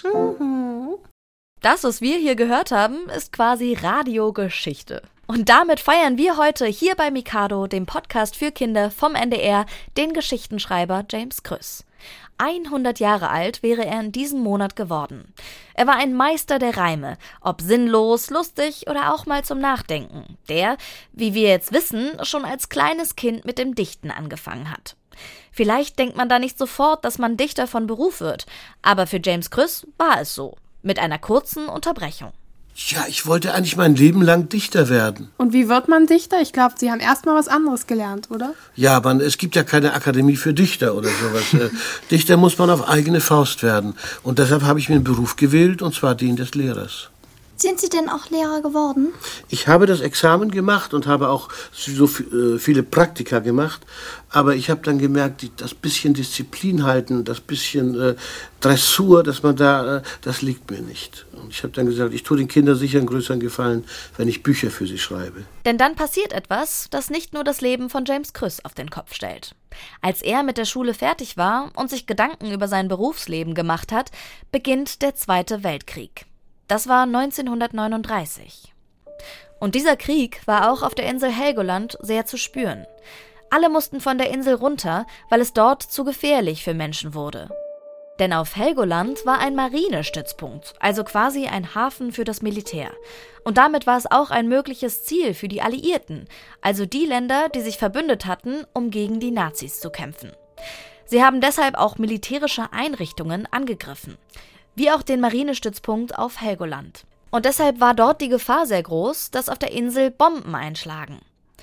Das, was wir hier gehört haben, ist quasi Radiogeschichte. Und damit feiern wir heute hier bei Mikado, dem Podcast für Kinder vom N D R, den Geschichtenschreiber James Krüss. hundert Jahre alt wäre er in diesem Monat geworden. Er war ein Meister der Reime, ob sinnlos, lustig oder auch mal zum Nachdenken, der, wie wir jetzt wissen, schon als kleines Kind mit dem Dichten angefangen hat. Vielleicht denkt man da nicht sofort, dass man Dichter von Beruf wird, aber für James Krüss war es so, mit einer kurzen Unterbrechung. Ja, ich wollte eigentlich mein Leben lang Dichter werden. Und wie wird man Dichter? Ich glaube, Sie haben erst mal was anderes gelernt, oder? Ja, aber es gibt ja keine Akademie für Dichter oder sowas. Dichter muss man auf eigene Faust werden. Und deshalb habe ich mir einen Beruf gewählt, und zwar den des Lehrers. Sind Sie denn auch Lehrer geworden? Ich habe das Examen gemacht und habe auch so viele Praktika gemacht. Aber ich habe dann gemerkt, das bisschen Disziplin halten, das bisschen äh, Dressur, dass man da, äh, das liegt mir nicht. Und ich habe dann gesagt, ich tue den Kindern sicher einen größeren Gefallen, wenn ich Bücher für sie schreibe. Denn dann passiert etwas, das nicht nur das Leben von James Krüss auf den Kopf stellt. Als er mit der Schule fertig war und sich Gedanken über sein Berufsleben gemacht hat, beginnt der Zweite Weltkrieg. Das war neunzehnhundertneununddreißig. Und dieser Krieg war auch auf der Insel Helgoland sehr zu spüren. Alle mussten von der Insel runter, weil es dort zu gefährlich für Menschen wurde. Denn auf Helgoland war ein Marinestützpunkt, also quasi ein Hafen für das Militär. Und damit war es auch ein mögliches Ziel für die Alliierten, also die Länder, die sich verbündet hatten, um gegen die Nazis zu kämpfen. Sie haben deshalb auch militärische Einrichtungen angegriffen, wie auch den Marinestützpunkt auf Helgoland. Und deshalb war dort die Gefahr sehr groß, dass auf der Insel Bomben einschlagen.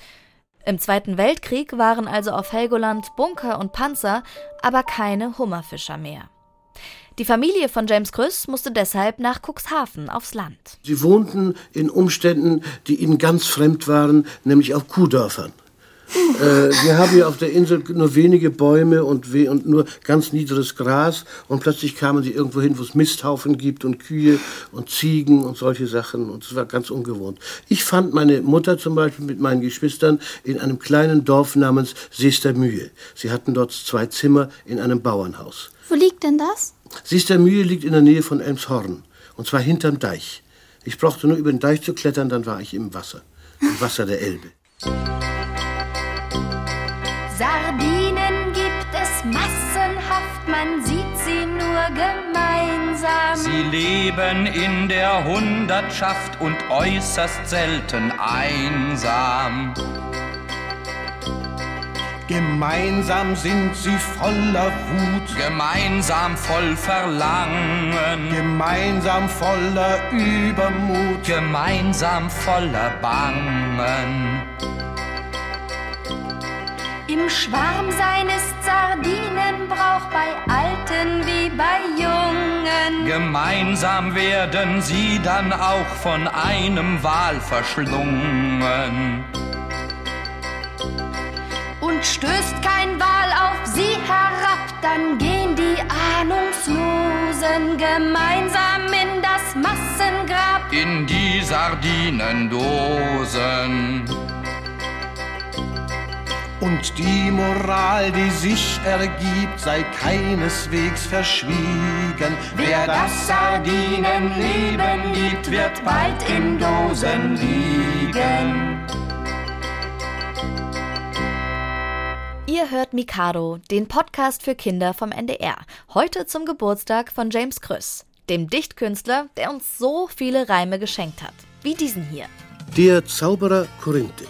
Im Zweiten Weltkrieg waren also auf Helgoland Bunker und Panzer, aber keine Hummerfischer mehr. Die Familie von James Krüss musste deshalb nach Cuxhaven aufs Land. Sie wohnten in Umständen, die ihnen ganz fremd waren, nämlich auf Kuhdörfern. Äh, wir haben hier auf der Insel nur wenige Bäume und, we- und nur ganz niedriges Gras. Und plötzlich kamen sie irgendwo hin, wo es Misthaufen gibt und Kühe und Ziegen und solche Sachen. Und es war ganz ungewohnt. Ich fand meine Mutter zum Beispiel mit meinen Geschwistern in einem kleinen Dorf namens Seestermühe. Sie hatten dort zwei Zimmer in einem Bauernhaus. Wo liegt denn das? Seestermühe liegt in der Nähe von Elmshorn. Und zwar hinterm Deich. Ich brauchte nur über den Deich zu klettern, dann war ich im Wasser. Im Wasser der Elbe. Sardinen gibt es massenhaft, man sieht sie nur gemeinsam. Sie leben in der Hundertschaft und äußerst selten einsam. Gemeinsam sind sie voller Wut, gemeinsam voll Verlangen, gemeinsam voller Übermut, gemeinsam voller Bangen. Im Schwarm sein ist Sardinenbrauch bei Alten wie bei Jungen. Gemeinsam werden sie dann auch von einem Wal verschlungen. Und stößt kein Wal auf sie herab, dann gehen die Ahnungslosen gemeinsam in das Massengrab. In die Sardinendosen. Und die Moral, die sich ergibt, sei keineswegs verschwiegen. Wer das Sardinenleben liebt, wird bald in Dosen liegen. Ihr hört Mikado, den Podcast für Kinder vom N D R. Heute zum Geburtstag von James Krüss, dem Dichtkünstler, der uns so viele Reime geschenkt hat, wie diesen hier. Der Zauberer Korinthe.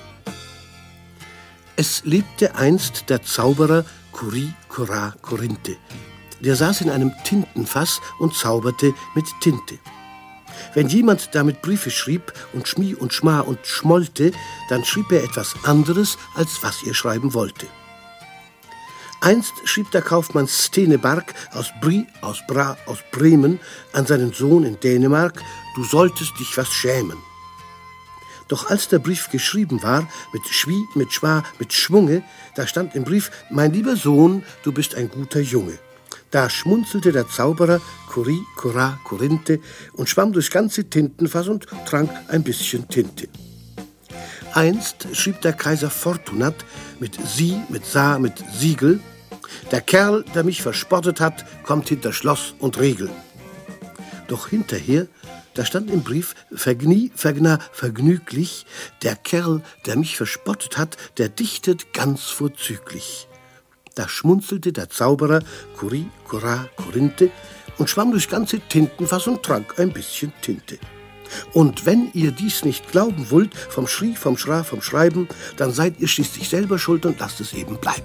Es lebte einst der Zauberer Kuri Kora Korinthe. Der saß in einem Tintenfass und zauberte mit Tinte. Wenn jemand damit Briefe schrieb und Schmi und Schma und schmollte, dann schrieb er etwas anderes, als was er schreiben wollte. Einst schrieb der Kaufmann Stenebark aus Brie, aus Bra, aus Bremen an seinen Sohn in Dänemark, du solltest dich was schämen. Doch als der Brief geschrieben war, mit Schwie, mit Schwa, mit Schwunge, da stand im Brief, mein lieber Sohn, du bist ein guter Junge. Da schmunzelte der Zauberer, Curi, Cora, Corinthe, und schwamm durchs ganze Tintenfass und trank ein bisschen Tinte. Einst schrieb der Kaiser Fortunat mit Sie, mit Sa, mit Siegel, der Kerl, der mich verspottet hat, kommt hinter Schloss und Riegel. Doch hinterher, da stand im Brief, vergnie, vergna, vergnüglich, der Kerl, der mich verspottet hat, der dichtet ganz vorzüglich. Da schmunzelte der Zauberer, Curi, Cora, Corinthe, und schwamm durchs ganze Tintenfass und trank ein bisschen Tinte. Und wenn ihr dies nicht glauben wollt, vom Schrie, vom Schra, vom Schreiben, dann seid ihr schließlich selber schuld und lasst es eben bleiben.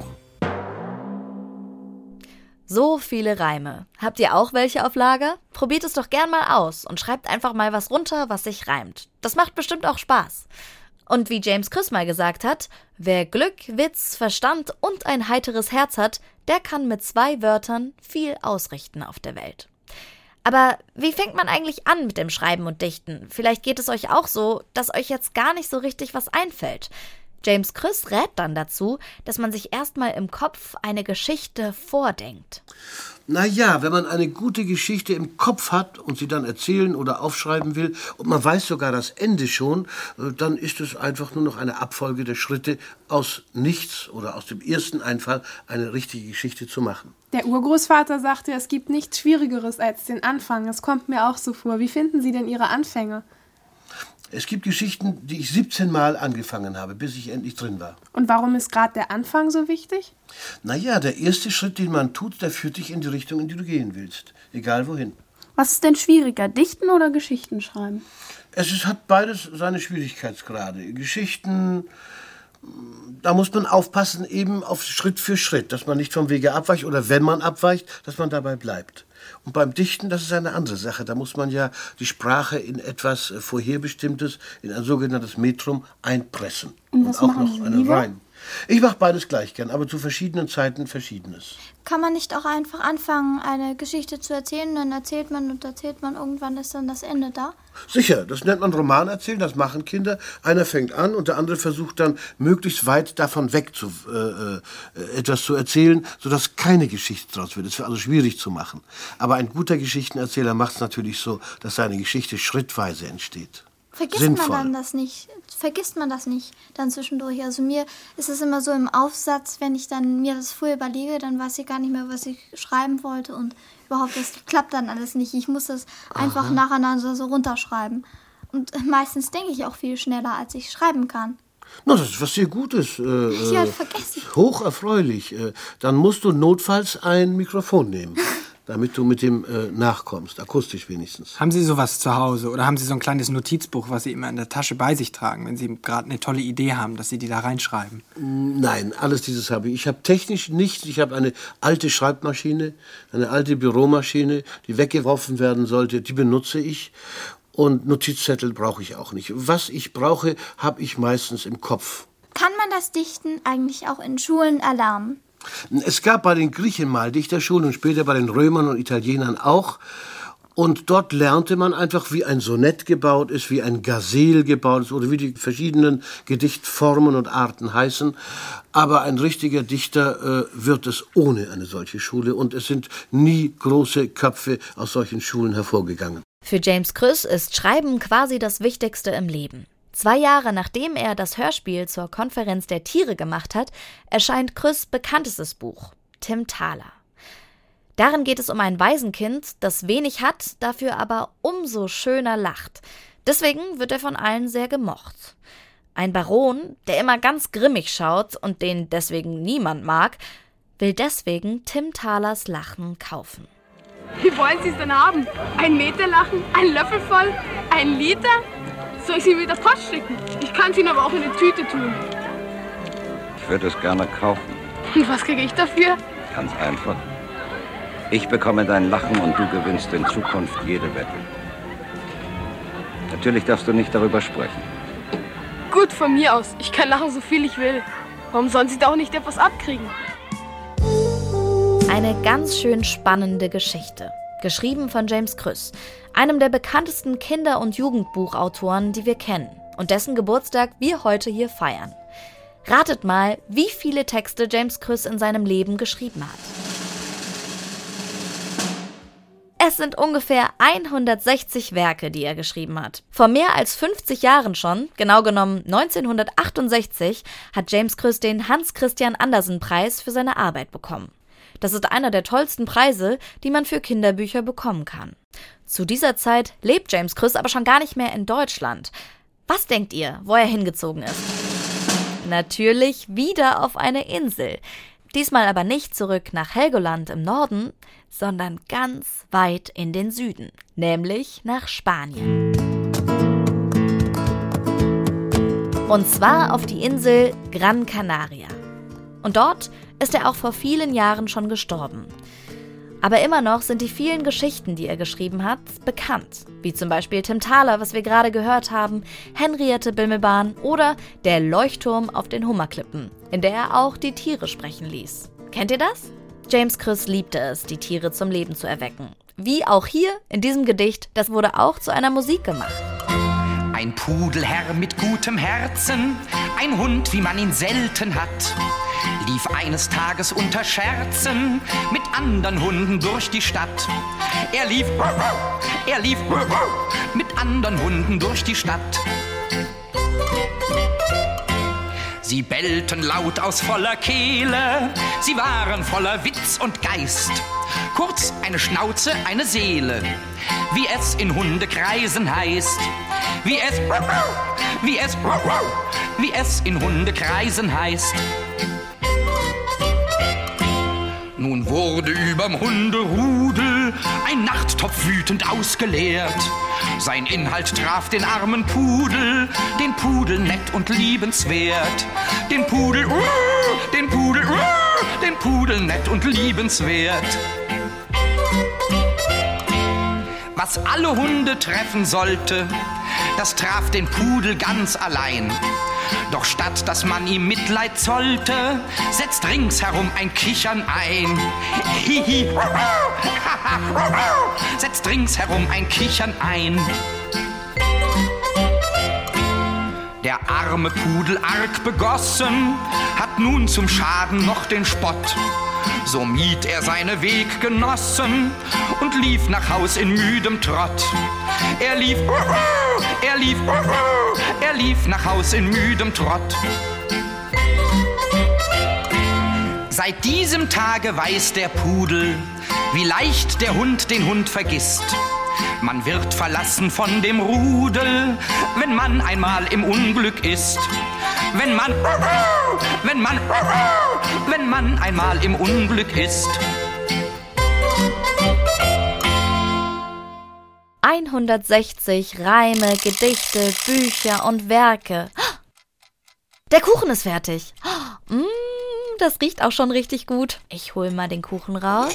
So viele Reime. Habt ihr auch welche auf Lager? Probiert es doch gern mal aus und schreibt einfach mal was runter, was sich reimt. Das macht bestimmt auch Spaß. Und wie James Krüss mal gesagt hat, wer Glück, Witz, Verstand und ein heiteres Herz hat, der kann mit zwei Wörtern viel ausrichten auf der Welt. Aber wie fängt man eigentlich an mit dem Schreiben und Dichten? Vielleicht geht es euch auch so, dass euch jetzt gar nicht so richtig was einfällt. James Krüss rät dann dazu, dass man sich erstmal im Kopf eine Geschichte vordenkt. Na ja, wenn man eine gute Geschichte im Kopf hat und sie dann erzählen oder aufschreiben will und man weiß sogar das Ende schon, dann ist es einfach nur noch eine Abfolge der Schritte, aus nichts oder aus dem ersten Einfall eine richtige Geschichte zu machen. Der Urgroßvater sagte, es gibt nichts Schwierigeres als den Anfang. Es kommt mir auch so vor. Wie finden Sie denn Ihre Anfänge? Es gibt Geschichten, die ich siebzehn Mal angefangen habe, bis ich endlich drin war. Und warum ist gerade der Anfang so wichtig? Naja, der erste Schritt, den man tut, der führt dich in die Richtung, in die du gehen willst. Egal wohin. Was ist denn schwieriger, Dichten oder Geschichten schreiben? Es ist, hat beides seine Schwierigkeitsgrade. Geschichten, da muss man aufpassen, eben auf Schritt für Schritt, dass man nicht vom Wege abweicht oder wenn man abweicht, dass man dabei bleibt. Und beim Dichten, das ist eine andere Sache. Da muss man ja die Sprache in etwas Vorherbestimmtes, in ein sogenanntes Metrum einpressen. Und was und auch machen noch Sie einen lieber? Reim. Ich mache beides gleich gern, aber zu verschiedenen Zeiten Verschiedenes. Kann man nicht auch einfach anfangen, eine Geschichte zu erzählen, dann erzählt man und erzählt man, irgendwann ist dann das Ende da? Sicher, das nennt man Roman erzählen, das machen Kinder. Einer fängt an und der andere versucht dann, möglichst weit davon weg zu, äh, äh, etwas zu erzählen, sodass keine Geschichte draus wird. Das ist also schwierig zu machen. Aber ein guter Geschichtenerzähler macht es natürlich so, dass seine Geschichte schrittweise entsteht. Vergisst Sinnvoll. man dann das nicht? Vergisst man das nicht dann zwischendurch? Also mir ist es immer so im Aufsatz, wenn ich dann mir das vorher überlege, dann weiß ich gar nicht mehr, was ich schreiben wollte und überhaupt, das klappt dann alles nicht. Ich muss das einfach Aha. nacheinander so runterschreiben. Und meistens denke ich auch viel schneller, als ich schreiben kann. Na, das ist was sehr Gutes. Äh, Ja, äh, vergessen. Hocherfreulich. Äh, dann musst du notfalls ein Mikrofon nehmen, damit du mit dem äh, nachkommst, akustisch wenigstens. Haben Sie sowas zu Hause oder haben Sie so ein kleines Notizbuch, was Sie immer in der Tasche bei sich tragen, wenn Sie gerade eine tolle Idee haben, dass Sie die da reinschreiben? Nein, alles dieses habe ich. Ich habe technisch nichts. Ich habe eine alte Schreibmaschine, eine alte Büromaschine, die weggeworfen werden sollte. Die benutze ich. Und Notizzettel brauche ich auch nicht. Was ich brauche, habe ich meistens im Kopf. Kann man das Dichten eigentlich auch in Schulen erlernen? Es gab bei den Griechen mal Dichterschulen und später bei den Römern und Italienern auch. Und dort lernte man einfach, wie ein Sonett gebaut ist, wie ein Gazelle gebaut ist oder wie die verschiedenen Gedichtformen und Arten heißen. Aber ein richtiger Dichter äh, wird es ohne eine solche Schule. Und es sind nie große Köpfe aus solchen Schulen hervorgegangen. Für James Krüss ist Schreiben quasi das Wichtigste im Leben. Zwei Jahre nachdem er das Hörspiel zur Konferenz der Tiere gemacht hat, erscheint Krüss' bekanntestes Buch, Tim Thaler. Darin geht es um ein Waisenkind, das wenig hat, dafür aber umso schöner lacht. Deswegen wird er von allen sehr gemocht. Ein Baron, der immer ganz grimmig schaut und den deswegen niemand mag, will deswegen Tim Thalers Lachen kaufen. Wie wollen Sie es denn haben? Ein Meter Lachen? Ein Löffel voll? Ein Liter? Soll ich Sie mit der Post schicken? Ich kann es Ihnen aber auch in eine Tüte tun. Ich würde es gerne kaufen. Und was kriege ich dafür? Ganz einfach. Ich bekomme dein Lachen und du gewinnst in Zukunft jede Wette. Natürlich darfst du nicht darüber sprechen. Gut, von mir aus. Ich kann lachen, so viel ich will. Warum sollen Sie da auch nicht etwas abkriegen? Eine ganz schön spannende Geschichte. Geschrieben von James Krüss, einem der bekanntesten Kinder- und Jugendbuchautoren, die wir kennen und dessen Geburtstag wir heute hier feiern. Ratet mal, wie viele Texte James Krüss in seinem Leben geschrieben hat. Es sind ungefähr hundertsechzig Werke, die er geschrieben hat. Vor mehr als fünfzig Jahren schon, genau genommen neunzehnhundertachtundsechzig, hat James Krüss den Hans-Christian-Andersen-Preis für seine Arbeit bekommen. Das ist einer der tollsten Preise, die man für Kinderbücher bekommen kann. Zu dieser Zeit lebt James Krüss aber schon gar nicht mehr in Deutschland. Was denkt ihr, wo er hingezogen ist? Natürlich wieder auf eine Insel. Diesmal aber nicht zurück nach Helgoland im Norden, sondern ganz weit in den Süden, nämlich nach Spanien. Und zwar auf die Insel Gran Canaria. Und dort ist er auch vor vielen Jahren schon gestorben. Aber immer noch sind die vielen Geschichten, die er geschrieben hat, bekannt. Wie zum Beispiel Tim Thaler, was wir gerade gehört haben, Henriette Bimmelbahn oder Der Leuchtturm auf den Hummerklippen, in der er auch die Tiere sprechen ließ. Kennt ihr das? James Krüss liebte es, die Tiere zum Leben zu erwecken. Wie auch hier in diesem Gedicht, das wurde auch zu einer Musik gemacht. Ein Pudelherr mit gutem Herzen, ein Hund, wie man ihn selten hat, lief eines Tages unter Scherzen mit anderen Hunden durch die Stadt. Er lief, er lief mit anderen Hunden durch die Stadt. Sie bellten laut aus voller Kehle, sie waren voller Witz und Geist. Kurz eine Schnauze, eine Seele, wie es in Hundekreisen heißt. Wie es, wie es, wie es in Hundekreisen heißt. Nun wurde überm Hunderudel ein Nachttopf wütend ausgeleert. Sein Inhalt traf den armen Pudel, den Pudel nett und liebenswert. Den Pudel, uh, den Pudel, uh, den Pudel nett und liebenswert. Was alle Hunde treffen sollte, das traf den Pudel ganz allein. Doch statt dass man ihm Mitleid zollte, setzt ringsherum ein Kichern ein. Hihi, setzt ringsherum ein Kichern ein. Der arme Pudel, arg begossen, hat nun zum Schaden noch den Spott. So mied er seine Weggenossen und lief nach Haus in müdem Trott. Er lief, er lief, er lief nach Haus in müdem Trott. Seit diesem Tage weiß der Pudel, wie leicht der Hund den Hund vergisst. Man wird verlassen von dem Rudel, wenn man einmal im Unglück ist. Wenn man, wenn man, wenn man einmal im Unglück ist. hundertsechzig Reime, Gedichte, Bücher und Werke. Der Kuchen ist fertig. Mm, das riecht auch schon richtig gut. Ich hol mal den Kuchen raus.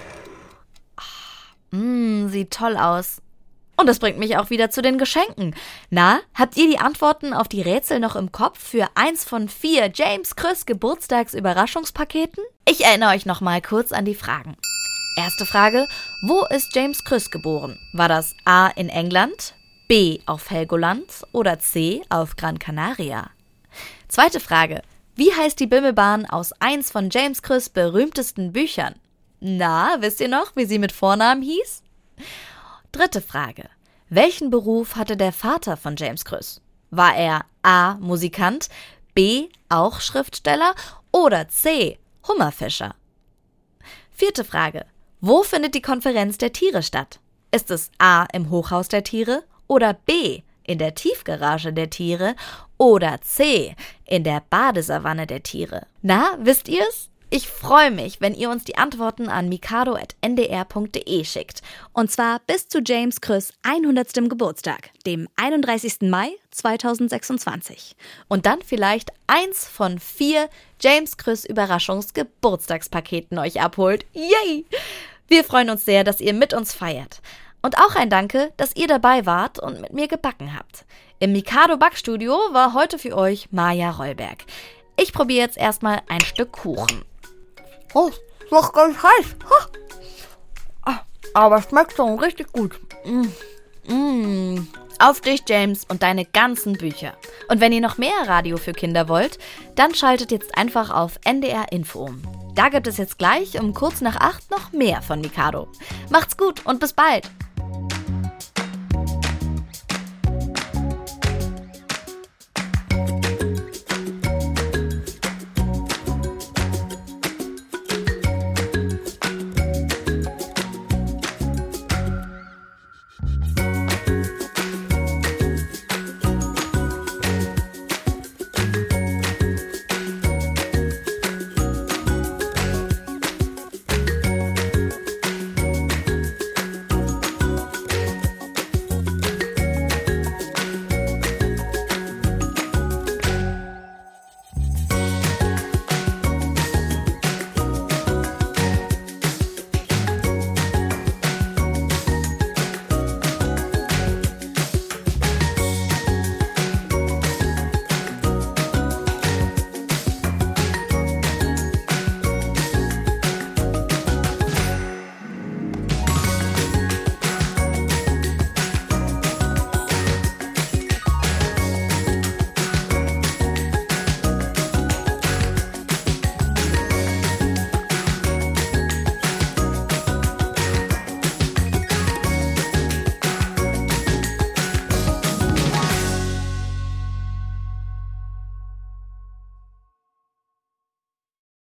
Mm, sieht toll aus. Und das bringt mich auch wieder zu den Geschenken. Na, habt ihr die Antworten auf die Rätsel noch im Kopf für eins von vier James Krüss Geburtstagsüberraschungspaketen? Ich erinnere euch noch mal kurz an die Fragen. Erste Frage, wo ist James Krüss geboren? War das A in England, B auf Helgoland oder C auf Gran Canaria? Zweite Frage, wie heißt die Bimmelbahn aus eins von James Krüss berühmtesten Büchern? Na, wisst ihr noch, wie sie mit Vornamen hieß? Dritte Frage, welchen Beruf hatte der Vater von James Krüss? War er A. Musikant, B. auch Schriftsteller oder C. Hummerfischer? Vierte Frage, wo findet die Konferenz der Tiere statt? Ist es A. im Hochhaus der Tiere oder B. in der Tiefgarage der Tiere oder C. in der Badesavanne der Tiere? Na, wisst ihr's? Ich freue mich, wenn ihr uns die Antworten an mikado at n d r punkt d e schickt. Und zwar bis zu James Krüss hundertstem Geburtstag, dem einunddreißigsten Mai zweitausendsechsundzwanzig. Und dann vielleicht eins von vier James Krüss Überraschungsgeburtstagspaketen euch abholt. Yay! Wir freuen uns sehr, dass ihr mit uns feiert. Und auch ein Danke, dass ihr dabei wart und mit mir gebacken habt. Im Mikado Backstudio war heute für euch Maja Rollberg. Ich probiere jetzt erstmal ein Stück Kuchen. Oh, ist doch ganz heiß. Ha. Aber schmeckt schon richtig gut. Mm. Mm. Auf dich, James, und deine ganzen Bücher. Und wenn ihr noch mehr Radio für Kinder wollt, dann schaltet jetzt einfach auf N D R Info um. Da gibt es jetzt gleich um kurz nach acht noch mehr von Mikado. Macht's gut und bis bald.